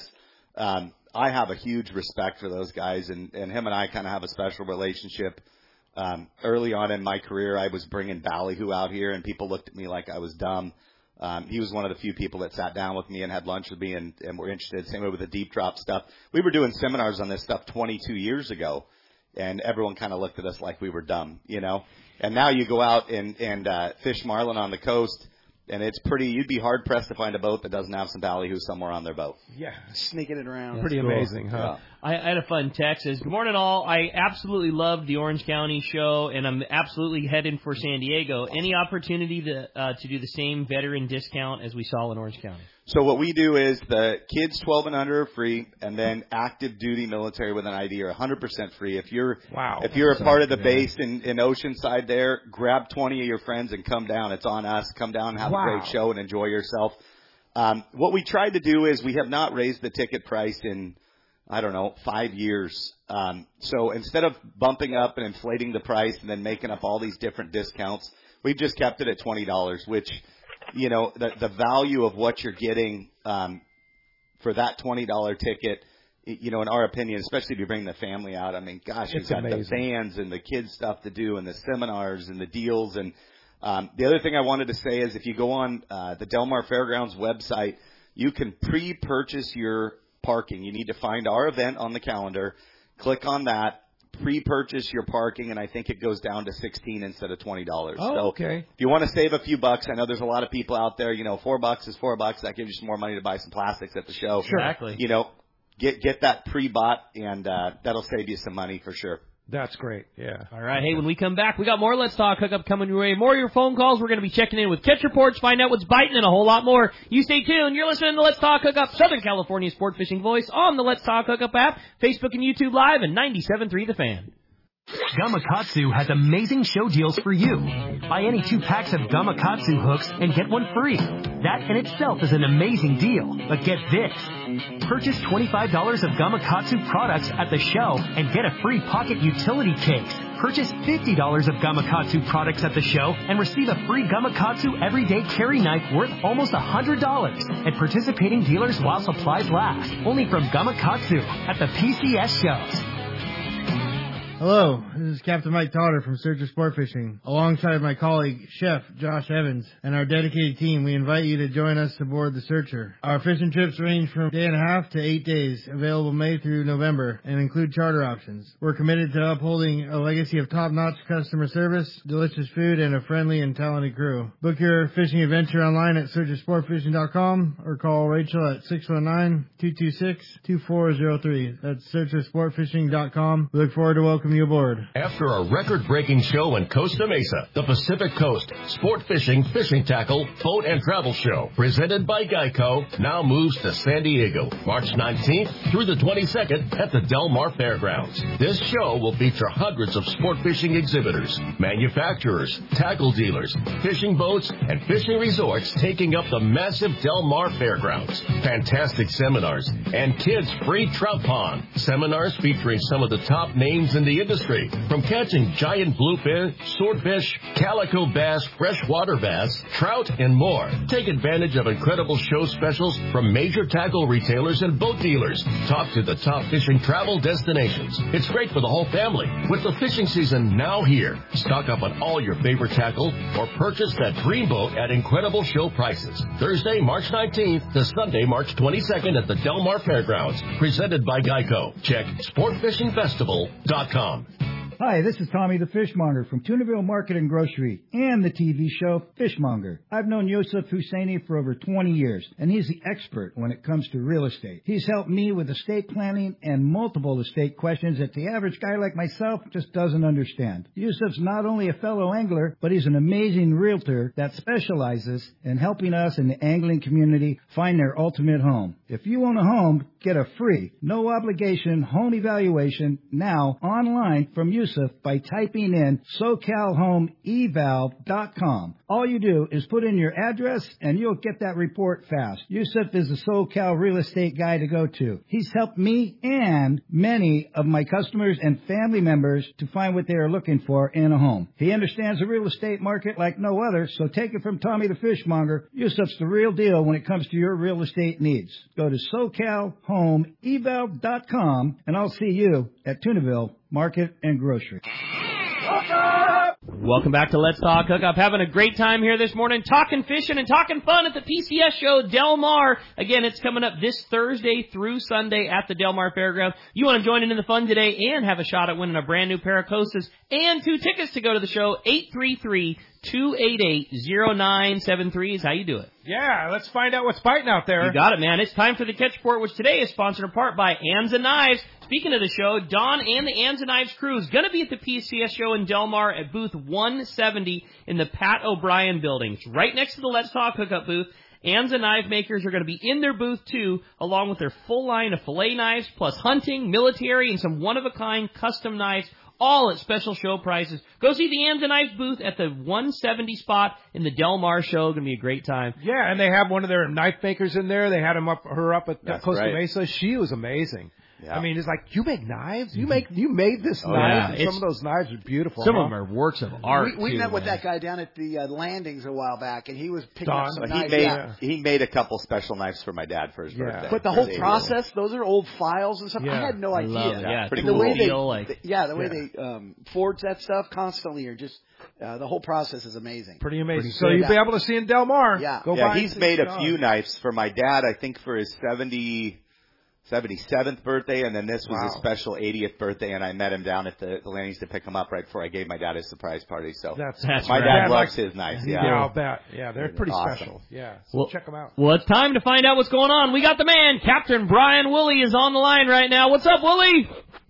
Speaker 4: um, I have a huge respect for those guys, and, and him and I kind of have a special relationship. Um, early on in my career, I was bringing Ballyhoo out here, and people looked at me like I was dumb. Um, he was one of the few people that sat down with me and had lunch with me and, and were interested. Same way with the deep drop stuff. We were doing seminars on this stuff twenty-two years ago, and everyone kind of looked at us like we were dumb, you know. And now you go out and, and uh, fish marlin on the coast, and it's pretty, you'd be hard-pressed to find a boat that doesn't have some Ballyhoo somewhere on their boat.
Speaker 5: Yeah, sneaking it around.
Speaker 2: That's pretty cool. Amazing, huh?
Speaker 4: Yeah.
Speaker 3: I, I had a fun text. Says, good morning, all. I absolutely love the Orange County show, and I'm absolutely heading for San Diego. Any opportunity to uh, to do the same veteran discount as we saw in Orange County?
Speaker 4: So what we do is the kids twelve and under are free, and then active duty military with an I D are one hundred percent free. If you're
Speaker 2: wow.
Speaker 4: if you're a
Speaker 2: That's
Speaker 4: part of the
Speaker 2: good.
Speaker 4: base in, in Oceanside there, grab twenty of your friends and come down. It's on us. Come down and have
Speaker 2: wow.
Speaker 4: a great show and enjoy yourself. Um, what we tried to do is we have not raised the ticket price in, I don't know, five years. Um, so instead of bumping up and inflating the price and then making up all these different discounts, we've just kept it at twenty dollars, which, you know, the, the value of what you're getting um, for that twenty dollar ticket, you know, in our opinion, especially if you bring the family out, I mean, gosh, you've got amazing. The bands and the kids stuff to do and the seminars and the deals. And um, the other thing I wanted to say is if you go on uh, the Del Mar Fairgrounds website, you can pre-purchase your parking. You need to find our event on the calendar, click on that, pre-purchase your parking, and I think it goes down to sixteen instead of twenty dollars.
Speaker 2: Oh,
Speaker 4: so
Speaker 2: okay.
Speaker 4: If you want to save a few bucks, I know there's a lot of people out there, you know, four bucks is four bucks. That gives you some more money to buy some plastics at the show.
Speaker 3: Sure. Exactly.
Speaker 4: You know, get get that pre-bought, and uh, that'll save you some money for sure.
Speaker 2: That's great, yeah.
Speaker 3: All right, hey, when we come back, we got more Let's Talk Hookup coming your way. More of your phone calls. We're going to be checking in with catch reports, find out what's biting, and a whole lot more. You stay tuned. You're listening to Let's Talk Hookup, Southern California sport fishing voice on the Let's Talk Hookup app, Facebook and YouTube Live, and ninety-seven point three The Fan.
Speaker 10: Gamakatsu has amazing show deals for you. Buy any two packs of Gamakatsu hooks and get one free. That in itself is an amazing deal. But get this. Purchase twenty-five dollars of Gamakatsu products at the show and get a free pocket utility case. Purchase fifty dollars of Gamakatsu products at the show and receive a free Gamakatsu everyday carry knife worth almost one hundred dollars at participating dealers while supplies last. Only from Gamakatsu at the P C S shows.
Speaker 11: Hello, this is Captain Mike Totter from Searcher Sport Fishing. Alongside my colleague, Chef Josh Evans, and our dedicated team, we invite you to join us aboard the Searcher. Our fishing trips range from a day and a half to eight days, available May through November, and include charter options. We're committed to upholding a legacy of top-notch customer service, delicious food, and a friendly and talented crew. Book your fishing adventure online at searcher sport fishing dot com or call Rachel at six one nine, two two six, two four zero three. That's searcher sport fishing dot com. We look forward to welcoming you aboard.
Speaker 12: After a record-breaking show in Costa Mesa, the Pacific Coast Sport Fishing, Fishing Tackle, Boat and Travel Show, presented by Geico, now moves to San Diego, March nineteenth through the twenty-second at the Del Mar Fairgrounds. This show will feature hundreds of sport fishing exhibitors, manufacturers, tackle dealers, fishing boats, and fishing resorts taking up the massive Del Mar Fairgrounds. Fantastic seminars and kids' free trout pond. Seminars featuring some of the top names in the industry, from catching giant bluefin, swordfish, calico bass, freshwater bass, trout, and more. Take advantage of incredible show specials from major tackle retailers and boat dealers. Talk to the top fishing travel destinations. It's great for the whole family. With the fishing season now here, stock up on all your favorite tackle or purchase that dream boat at incredible show prices. Thursday, March nineteenth to Sunday, March twenty-second at the Del Mar Fairgrounds. Presented by Geico. Check sport fishing festival dot com.
Speaker 13: Hi, this is Tommy the Fishmonger from Tunaville Market and Grocery and the T V show Fishmonger. I've known Yusuf Husseini for over twenty years, and he's the expert when it comes to real estate. He's helped me with estate planning and multiple estate questions that the average guy like myself just doesn't understand. Yusuf's not only a fellow angler, but he's an amazing realtor that specializes in helping us in the angling community find their ultimate home. If you own a home, get a free, no obligation home evaluation now online from Yusuf by typing in socal home eval dot com. All you do is put in your address and you'll get that report fast. Yusuf is the SoCal real estate guy to go to. He's helped me and many of my customers and family members to find what they are looking for in a home. He understands the real estate market like no other, so take it from Tommy the Fishmonger. Yusuf's the real deal when it comes to your real estate needs. Go to socal home eval dot com, and I'll see you at Tunaville Market and Grocery.
Speaker 3: Welcome back to Let's Talk Hookup. Having a great time here this morning, talking fishing and talking fun at the P C S show, Del Mar. Again, it's coming up this Thursday through Sunday at the Del Mar Fairgrounds. You want to join in the fun today and have a shot at winning a brand new pair of Costas and two tickets to go to the show. eight three three, two eight eight, zero nine seven three is how you do it.
Speaker 2: Yeah, let's find out what's biting out there.
Speaker 3: You got it, man. It's time for the Catch Report, which today is sponsored in part by Anza Knives. Speaking of the show, Don and the Anza Knives crew is going to be at the P C S show in Del Mar at booth one seventy in the Pat O'Brien building. It's right next to the Let's Talk Hookup booth. Anza Knife Makers are going to be in their booth, too, along with their full line of fillet knives, plus hunting, military, and some one-of-a-kind custom knives, all at special show prices. Go see the Anza Knives booth at the one seventy spot in the Del Mar show. Going to be a great time.
Speaker 2: Yeah, and they have one of their knife makers in there. They had him up, her up at
Speaker 4: That's
Speaker 2: Costa
Speaker 4: right.
Speaker 2: Mesa. She was amazing.
Speaker 4: Yeah.
Speaker 2: I mean, it's like, you make knives? You make you made this
Speaker 3: Oh,
Speaker 2: knife?
Speaker 3: yeah.
Speaker 2: Some of those knives are beautiful.
Speaker 3: Some
Speaker 2: huh?
Speaker 3: of them are works of art,
Speaker 5: We, we
Speaker 3: too,
Speaker 5: met with
Speaker 3: man.
Speaker 5: that guy down at the uh, landings a while back, and he was picking
Speaker 2: Don.
Speaker 5: up some
Speaker 4: But he
Speaker 5: knives.
Speaker 4: made
Speaker 5: yeah.
Speaker 4: he made a couple special knives for my dad for his
Speaker 2: Yeah.
Speaker 4: birthday.
Speaker 5: But the whole
Speaker 4: They were-
Speaker 5: process, those are old files and stuff.
Speaker 2: Yeah.
Speaker 5: I had no
Speaker 3: I
Speaker 5: idea.
Speaker 3: love it. Yeah,
Speaker 4: pretty
Speaker 5: And the
Speaker 3: tool
Speaker 5: way they,
Speaker 3: feel, like,
Speaker 5: the- yeah, the way
Speaker 2: Yeah.
Speaker 5: they um, forge that stuff constantly, are just uh, the whole process is amazing.
Speaker 2: Pretty amazing.
Speaker 5: Pretty
Speaker 2: so
Speaker 5: good.
Speaker 2: you'll be
Speaker 5: Yeah.
Speaker 2: able to see in Del Mar.
Speaker 5: Yeah.
Speaker 2: Go
Speaker 4: yeah,
Speaker 2: by
Speaker 4: he's
Speaker 2: and see
Speaker 4: made a
Speaker 2: Don.
Speaker 4: few knives for my dad, I think for his seventy, seventy-seventh birthday, and then this was his
Speaker 2: Wow.
Speaker 4: special eightieth birthday, and I met him down at the, the landings to pick him up right before I gave my dad his surprise party. So
Speaker 2: That's,
Speaker 3: That's
Speaker 4: my
Speaker 3: right.
Speaker 4: dad
Speaker 2: Yeah,
Speaker 4: loves
Speaker 2: like-
Speaker 4: his knives.
Speaker 2: Yeah,
Speaker 4: Yeah.
Speaker 2: I'll bet. Yeah, they're pretty
Speaker 4: Awesome.
Speaker 2: special. Yeah, so
Speaker 3: Well-
Speaker 2: check them out.
Speaker 3: Well, it's time to find out what's going on. We got the man, Captain Brian Woolley, is on the line right now. What's up, Woolley?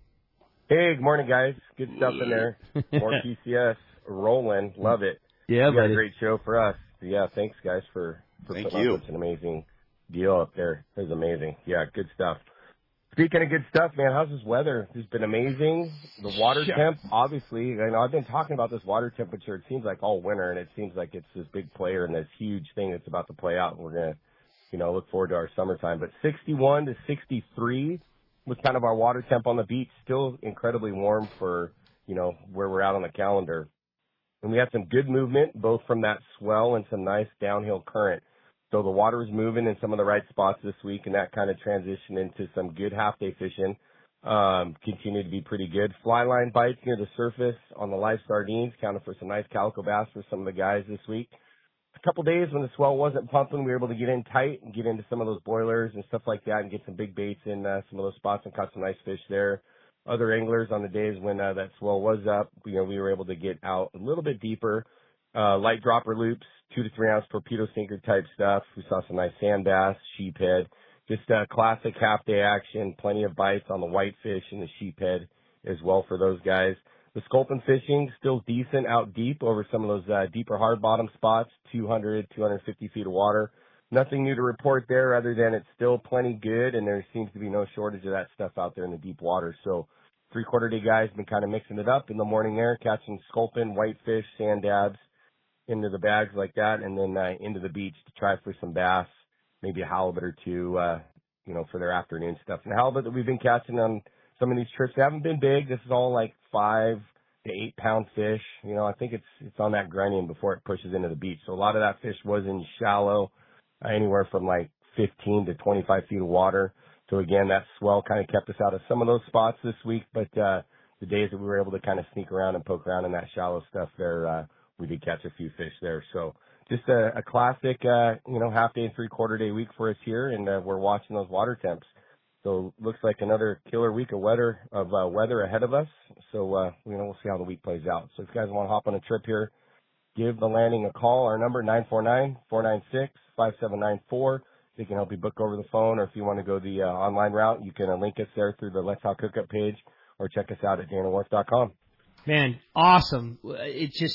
Speaker 14: Hey, good morning, guys. Good stuff in there. More P C S rolling. Love it.
Speaker 3: Yeah,
Speaker 14: you got a
Speaker 3: buddy.
Speaker 14: great show for us. Yeah, thanks, guys, for, for
Speaker 4: Thank
Speaker 14: putting
Speaker 4: you.
Speaker 14: up such an amazing deal up there. It was amazing. Yeah, good stuff. Speaking of good stuff, man, how's this weather? It's been amazing. The water
Speaker 2: Yeah.
Speaker 14: temp, obviously, I know I've been talking about this water temperature. It seems like all winter, and it seems like it's this big player and this huge thing that's about to play out. And we're going to, you know, look forward to our summertime. But sixty-one to sixty-three was kind of our water temp on the beach. Still incredibly warm for, you know, where we're at on the calendar. And we had some good movement, both from that swell and some nice downhill current. So the water was moving in some of the right spots this week, and that kind of transitioned into some good half-day fishing. Um, continued to be pretty good. Fly line bites near the surface on the live sardines, counted for some nice calico bass for some of the guys this week. A couple days when the swell wasn't pumping, we were able to get in tight and get into some of those boilers and stuff like that and get some big baits in uh, some of those spots and caught some nice fish there. Other anglers on the days when uh, that swell was up, you know, we were able to get out a little bit deeper. Uh, light dropper loops, two to three ounce torpedo sinker type stuff. We saw some nice sand bass, sheephead, just uh, classic half day action. Plenty of bites on the whitefish and the sheephead as well for those guys. The sculpin fishing still decent out deep over some of those uh, deeper hard bottom spots, two hundred, two hundred fifty feet of water. Nothing new to report there other than it's still plenty good, and there seems to be no shortage of that stuff out there in the deep water. So three quarter day guys been kind of mixing it up in the morning there, catching sculpin, whitefish, sand dabs into the bags like that, and then uh, into the beach to try for some bass, maybe a halibut or two, uh, you know, for their afternoon stuff. And the halibut that we've been catching on some of these trips haven't been big. This is all like five to eight pound fish. You know, I think it's it's on that grunion before it pushes into the beach. So a lot of that fish was in shallow, uh, anywhere from like fifteen to twenty-five feet of water. So again, that swell kind of kept us out of some of those spots this week, but uh, the days that we were able to kind of sneak around and poke around in that shallow stuff there, uh, we did catch a few fish there. So just a, a classic, uh, you know, half day and three quarter day week for us here, and uh, we're watching those water temps. So looks like another killer week of weather of uh, weather ahead of us. So uh, you know, we'll see how the week plays out. So if you guys want to hop on a trip here, give the landing a call. Our number nine four nine, four nine six, five seven nine four. They can help you book over the phone, or if you want to go the uh, online route, you can uh, link us there through the Let's Talk Hookup page, or check us out at dana wharf dot com.
Speaker 3: Man, awesome. It's just,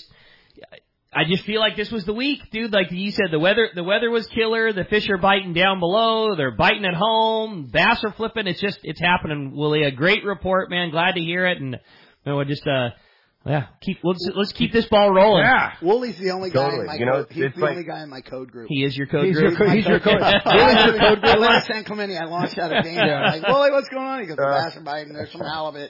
Speaker 3: I just feel like this was the week, dude. Like you said, the weather, the weather was killer. The fish are biting down below. They're biting at home. Bass are flipping. It's just, it's happening, Willie. A great report, man. Glad to hear it. And, you know, just, uh, yeah, keep, let's, let's keep this ball rolling.
Speaker 2: Yeah.
Speaker 5: Woolie's the only guy
Speaker 14: Totally.
Speaker 5: in my
Speaker 14: You know,
Speaker 5: code. He's
Speaker 14: it's
Speaker 5: the
Speaker 14: like-
Speaker 5: only guy in my code group.
Speaker 3: He is your code
Speaker 2: He's
Speaker 3: group.
Speaker 2: your, co- he's your coach.
Speaker 5: He's
Speaker 2: your code
Speaker 5: I
Speaker 2: group.
Speaker 5: last San Clemente, I launched out of Dana.
Speaker 2: Yeah.
Speaker 5: I'm like, Woolie, what's going on? He goes, the bass are biting. There's some halibut.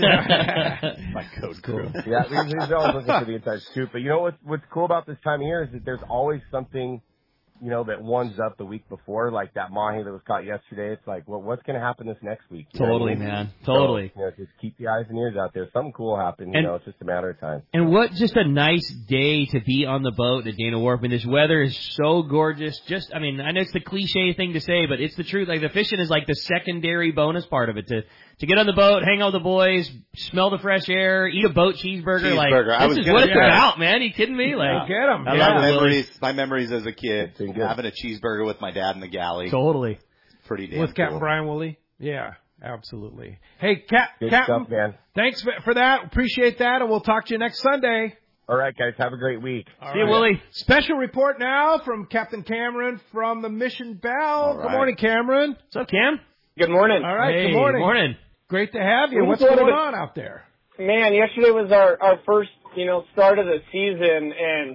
Speaker 4: My code crew.
Speaker 14: Yeah, he's, he's always looking for the inside scoop. But you know what, what's cool about this time of year is that there's always something you know, that ones up the week before, like that mahi that was caught yesterday. It's like, well, what's going to happen this next week? You
Speaker 3: Totally,
Speaker 14: know what I mean?
Speaker 3: man. Totally.
Speaker 14: So, you know, just keep the eyes and ears out there. Something cool will happen. You
Speaker 3: And-
Speaker 14: know, it's just a matter of time.
Speaker 3: And what just a nice day to be on the boat at Dana Wharf. I mean, this weather is so gorgeous. Just, I mean, I know it's the cliche thing to say, but it's the truth. Like, the fishing is like the secondary bonus part of it. To to get on the boat, hang out with the boys, smell the fresh air, eat a boat cheeseburger.
Speaker 4: Cheeseburger.
Speaker 3: Like,
Speaker 4: I
Speaker 3: this
Speaker 4: was
Speaker 3: is what it's
Speaker 4: gonna-
Speaker 3: about, man. Are you kidding me? Like,
Speaker 2: Get 'em.
Speaker 4: I
Speaker 3: Yeah.
Speaker 4: love
Speaker 3: Yeah.
Speaker 4: memories. My memories as a kid, having a cheeseburger with my dad in the galley.
Speaker 3: Totally.
Speaker 4: Pretty damn
Speaker 2: With Captain
Speaker 4: cool.
Speaker 2: Brian Woolley? Yeah, absolutely. Hey, Cap,
Speaker 14: Good
Speaker 2: Captain,
Speaker 14: stuff, man.
Speaker 2: thanks for, for that. Appreciate that, and we'll talk to you next Sunday.
Speaker 14: All right, guys. Have a great week.
Speaker 2: All
Speaker 3: See you,
Speaker 2: right.
Speaker 3: Willie.
Speaker 2: Special report now from Captain Cameron from the Mission Bell.
Speaker 4: All
Speaker 2: Good
Speaker 4: right.
Speaker 2: morning, Cameron.
Speaker 3: What's up, Cam?
Speaker 15: Good morning.
Speaker 2: All right,
Speaker 3: Hey,
Speaker 2: good morning.
Speaker 3: morning.
Speaker 2: Great to have you.
Speaker 15: We
Speaker 2: What's
Speaker 15: just
Speaker 2: going
Speaker 15: wanted to-
Speaker 2: on out there?
Speaker 15: Man, yesterday was our, our first, you know, start of the season, and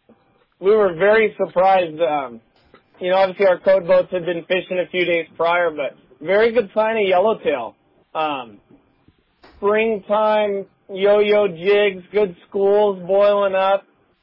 Speaker 15: we were very surprised. Um, you know, obviously our code boats had been fishing a few days prior, but very good sign of yellowtail. Um, springtime yo-yo jigs, good schools boiling up.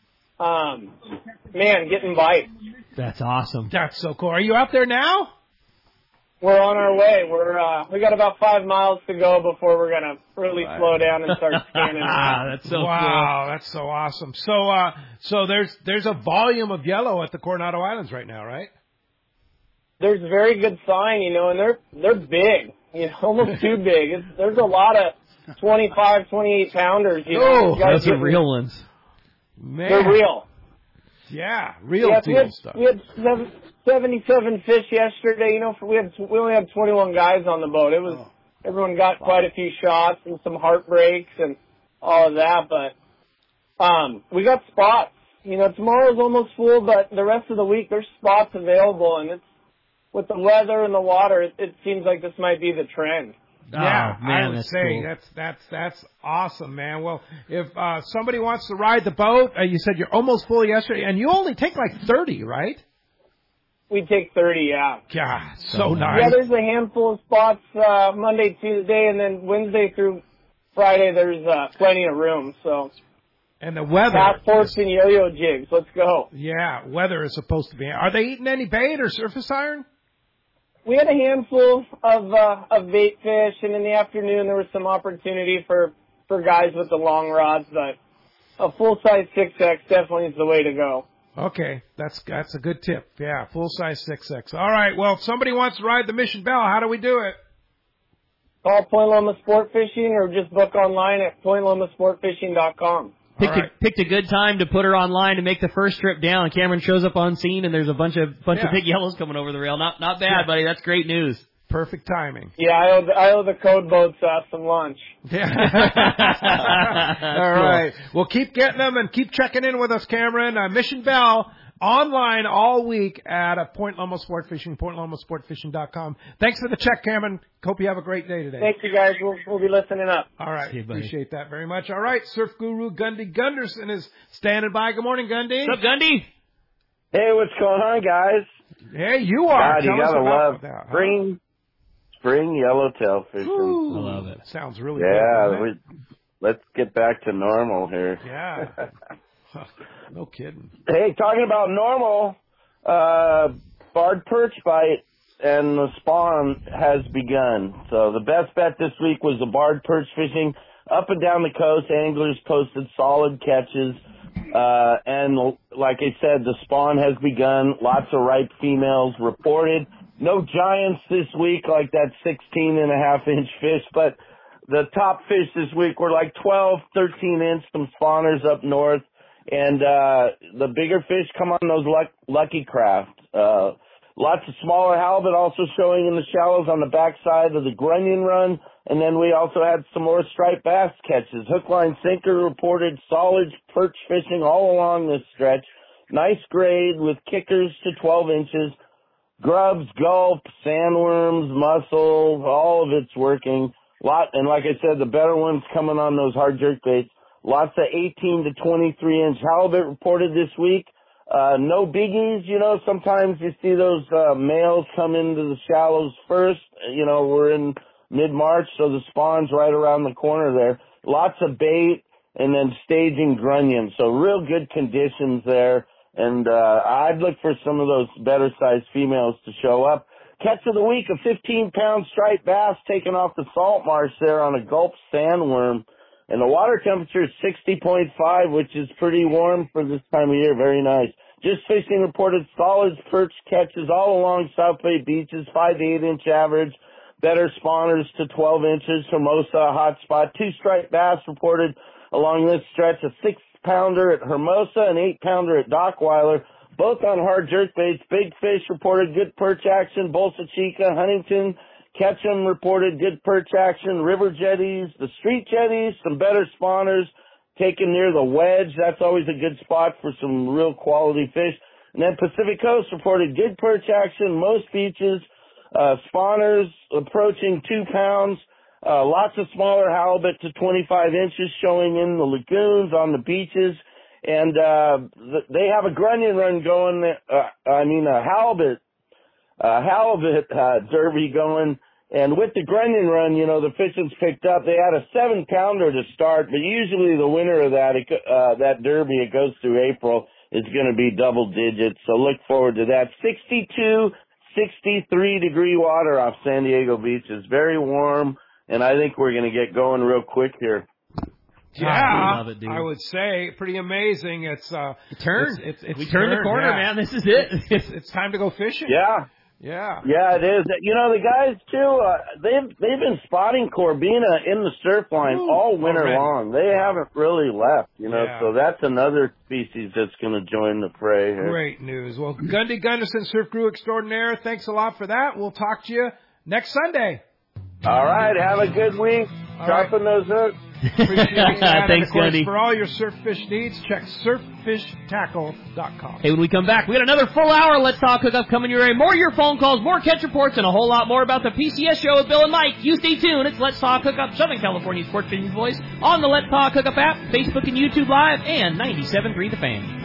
Speaker 15: Um, man, getting bites.
Speaker 3: That's awesome.
Speaker 2: That's so cool. Are you out there now?
Speaker 15: We're on our way. We're uh, we got about five miles to go before we're gonna really
Speaker 4: Right.
Speaker 15: slow down and start scanning.
Speaker 3: Ah, that's so
Speaker 2: wow, that's so awesome. So, uh, so there's there's a volume of yellow at the Coronado Islands right now, right?
Speaker 15: There's very good sign, you know, and they're they're big, you know, almost too big. It's, there's a lot of twenty-five, twenty-eight pounders. You know,
Speaker 3: Oh,
Speaker 15: You gotta
Speaker 3: those are
Speaker 15: get-
Speaker 3: real ones.
Speaker 2: Man,
Speaker 15: They're real.
Speaker 2: Yeah, real
Speaker 15: yeah, we
Speaker 2: deal
Speaker 15: had,
Speaker 2: stuff.
Speaker 15: we had seven, seventy-seven fish yesterday. You know, for, we had we only had twenty-one guys on the boat. It was everyone got quite a few shots and some heartbreaks and all of that, but um, we got spots. You know, tomorrow's almost full, but the rest of the week there's spots available, and it's with the weather and the water, it, it seems like this might be the trend.
Speaker 2: Yeah,
Speaker 3: Oh, man,
Speaker 2: I would
Speaker 3: that's
Speaker 2: say
Speaker 3: cool.
Speaker 2: that's that's that's awesome, man. Well, if uh, somebody wants to ride the boat, uh, you said you're almost full yesterday, and you only take like thirty, right?
Speaker 15: We take thirty, yeah.
Speaker 2: God, so
Speaker 15: Yeah,
Speaker 2: nice.
Speaker 15: there's a handful of spots uh, Monday, Tuesday, and then Wednesday through Friday. There's uh, plenty of room. So
Speaker 2: And the weather.
Speaker 15: passports and yo-yo jigs. Let's go.
Speaker 2: Yeah, weather is supposed to be. Are they eating any bait or surface iron?
Speaker 15: We had a handful of uh, of bait fish, and in the afternoon there was some opportunity for for guys with the long rods, but a full size six X definitely is the way to go.
Speaker 2: Okay, that's that's a good tip. Yeah, full size six X. All right. Well, if somebody wants to ride the Mission Bell, how do we do it?
Speaker 15: Call Point Loma Sport Fishing or just book online at point loma sport fishing dot com.
Speaker 3: Picked,
Speaker 2: All right.
Speaker 3: a, picked a good time to put her online to make the first trip down. Cameron shows up on scene, and there's a bunch of bunch
Speaker 2: Yeah.
Speaker 3: of big yellows coming over the rail. Not not bad,
Speaker 2: Yeah.
Speaker 3: buddy. That's great news.
Speaker 2: Perfect timing.
Speaker 15: Yeah, I owe the, I owe the code boats uh, some lunch.
Speaker 2: Yeah. All right. Well, keep getting them and keep checking in with us, Cameron. Uh, Mission Bell online all week at uh, Point Loma Sport Fishing, point loma sport fishing dot com. Thanks for the check, Cameron. Hope you have a great day today.
Speaker 15: Thank you, guys. We'll, we'll be listening up.
Speaker 2: All right.
Speaker 3: See you, buddy.
Speaker 2: Appreciate that very much. All right. Surf Guru Gundy Gunderson is standing by. Good morning, Gundy.
Speaker 3: What's up, Gundy?
Speaker 16: Hey, what's going on, guys?
Speaker 2: Hey, you are.
Speaker 16: God, you
Speaker 2: Tell us
Speaker 16: gotta
Speaker 2: about
Speaker 16: love
Speaker 2: that, huh?
Speaker 16: spring, spring yellowtail fishing.
Speaker 2: Ooh,
Speaker 3: I love it.
Speaker 2: Sounds really
Speaker 16: Yeah,
Speaker 2: good. doesn't it?
Speaker 16: we, let's get back to normal here.
Speaker 2: Yeah. No kidding.
Speaker 16: Hey, talking about normal, uh, barred perch bite and the spawn has begun. So the best bet this week was the barred perch fishing. Up and down the coast, anglers posted solid catches. Uh, and like I said, the spawn has begun. Lots of ripe females reported. No giants this week like that sixteen and a half inch fish, but the top fish this week were like twelve, thirteen inch, some spawners up north. And, uh, the bigger fish come on those luck, lucky craft. Uh, lots of smaller halibut also showing in the shallows on the backside of the Grunion Run. And then we also had some more striped bass catches. Hook, line, sinker reported solid perch fishing all along this stretch. Nice grade with kickers to twelve inches. Grubs, gulp, sandworms, mussels, all of it's working. Lot, and like I said, the better ones coming on those hard jerk baits. Lots of eighteen to twenty-three inch halibut reported this week. Uh, no biggies, you know, sometimes you see those, uh, males come into the shallows first. You know, we're in mid-March, so the spawn's right around the corner there. Lots of bait and then staging grunion. So real good conditions there. And uh, I'd look for some of those better-sized females to show up. Catch of the week, a fifteen-pound striped bass taken off the salt marsh there on a Gulp sandworm. And the water temperature is sixty point five, which is pretty warm for this time of year. Very nice. Just Fishing reported solid perch catches all along South Bay beaches, five to eight inch average. Better spawners to twelve inches. Hermosa, hot spot. Two striped bass reported along this stretch. A six pounder at Hermosa, an eight pounder at Dockweiler. Both on hard jerkbaits. Big Fish reported good perch action. Bolsa Chica, Huntington, Ketchum reported good perch action. River jetties, the street jetties, some better spawners taken near the wedge. That's always a good spot for some real quality fish. And then Pacific Coast reported good perch action. Most beaches, uh, spawners approaching two pounds. Uh, lots of smaller halibut to twenty-five inches showing in the lagoons, on the beaches. And, uh, th- they have a grunion run going, uh, I mean, a halibut, uh, halibut, uh, derby going. And with the grunion run, you know, the fishing's picked up. They had a seven pounder to start, but usually the winner of that, it, uh, that derby, it goes through April, is going to be double digits. So look forward to that. sixty-two, sixty-three degree water off San Diego Beach is very warm. And I think we're going to get going real quick here.
Speaker 2: Yeah, I, love it, dude. I would say pretty amazing. It's uh,
Speaker 3: it turned.
Speaker 2: It's, it's, it's
Speaker 3: we turned the corner,
Speaker 2: yeah.
Speaker 3: man. This is it.
Speaker 2: It's, it's time to go fishing.
Speaker 16: Yeah,
Speaker 2: yeah,
Speaker 16: yeah. It is. You know, the guys too. Uh, they've they've been spotting Corbina in the surf line Ooh, all winter already. long. They wow. haven't really left. You know, yeah. so that's another species that's going to join the fray here.
Speaker 2: Great news. Well, Gundy Gunderson, Surf Crew Extraordinaire. Thanks a lot for that. We'll talk to you next Sunday.
Speaker 16: All right. Have a good week. All Sharpen right. those hooks.
Speaker 2: Appreciate that.
Speaker 3: Thanks,
Speaker 2: Gundy. For all your surf fish needs, check surf fish tackle dot com.
Speaker 3: Hey, when we come back, we got another full hour Let's Talk Hookup coming your way. More of your phone calls, more catch reports, and a whole lot more about the P C S show with Bill and Mike. You stay tuned. It's Let's Talk Hookup, Southern California Sport Fishing Voice, on the Let's Talk Hookup app, Facebook and YouTube Live, and ninety-seven point three The Fan.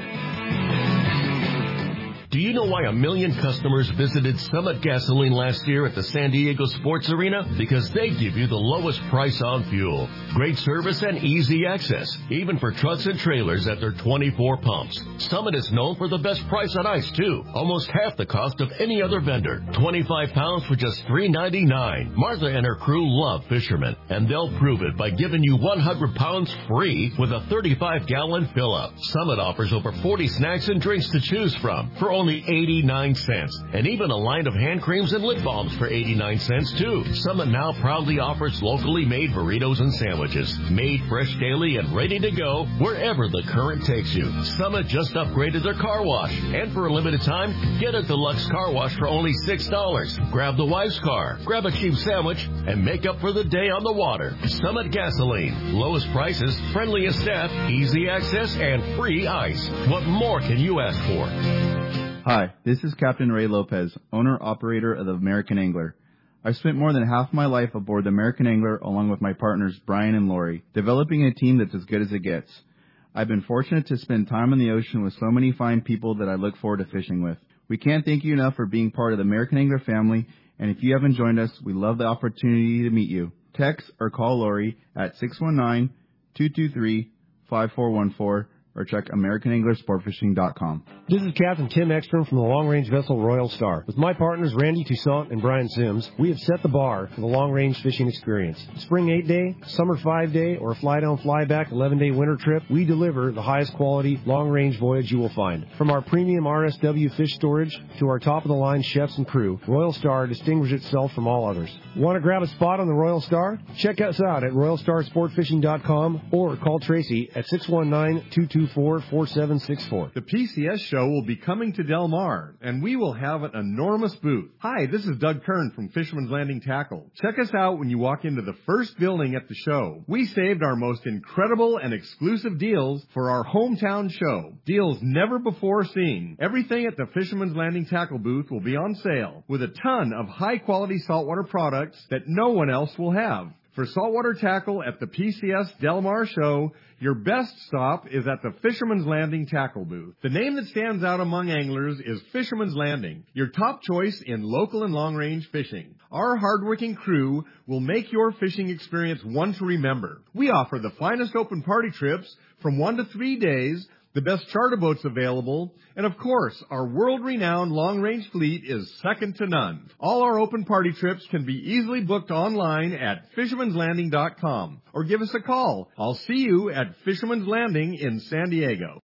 Speaker 12: Do you know why a million customers visited Summit Gasoline last year at the San Diego Sports Arena? Because they give you the lowest price on fuel, great service, and easy access, even for trucks and trailers at their twenty-four pumps. Summit is known for the best price on ice, too. Almost half the cost of any other vendor. twenty-five pounds for just three ninety-nine. Martha and her crew love fishermen, and they'll prove it by giving you one hundred pounds free with a thirty-five gallon fill-up. Summit offers over forty snacks and drinks to choose from for only eighty-nine cents, and even a line of hand creams and lip balms for eighty-nine cents too. Summit now proudly offers locally made burritos and sandwiches, made fresh daily and ready to go wherever the current takes you. Summit just upgraded their car wash, and for a limited time, get a deluxe car wash for only six dollars. Grab the wife's car, grab a cheap sandwich, and make up for the day on the water. Summit Gasoline, lowest prices, friendliest staff, easy access, and free ice. What more can you ask for?
Speaker 17: Hi, this is Captain Ray Lopez, owner-operator of the American Angler. I've spent more than half my life aboard the American Angler along with my partners Brian and Lori, developing a team that's as good as it gets. I've been fortunate to spend time on the ocean with so many fine people that I look forward to fishing with. We can't thank you enough for being part of the American Angler family, and if you haven't joined us, we love the opportunity to meet you. Text or call Lori at six one nine, two two three, five four one four or check American Angler Sport Fishing dot com.
Speaker 18: This is Captain Tim Ekstrom from the long-range vessel Royal Star. With my partners Randy Toussaint and Brian Sims, we have set the bar for the long-range fishing experience. Spring eight-day, summer five-day, or fly-down, fly-back eleven-day winter trip, we deliver the highest quality long-range voyage you will find. From our premium R S W fish storage to our top-of-the-line chefs and crew, Royal Star distinguishes itself from all others. Want to grab a spot on the Royal Star? Check us out at Royal Star Sport Fishing dot com or call Tracy at six one nine, two two four, four seven six four.
Speaker 6: The P C S show will be coming to Del Mar, and we will have an enormous booth. Hi, this is Doug Kern from Fisherman's Landing Tackle. Check us out when you walk into the first building at the show. We saved our most incredible and exclusive deals for our hometown show. Deals never before seen. Everything at the Fisherman's Landing Tackle booth will be on sale, with a ton of high-quality saltwater products that no one else will have. For saltwater tackle at the P C S Del Mar show, your best stop is at the Fisherman's Landing Tackle booth. The name that stands out among anglers is Fisherman's Landing, your top choice in local and long-range fishing. Our hardworking crew will make your fishing experience one to remember. We offer the finest open party trips from one to three days the best charter boats available, and of course, our world-renowned long-range fleet is second to none. All our open party trips can be easily booked online at fisherman's landing dot com or give us a call. I'll see you at Fisherman's Landing in San Diego.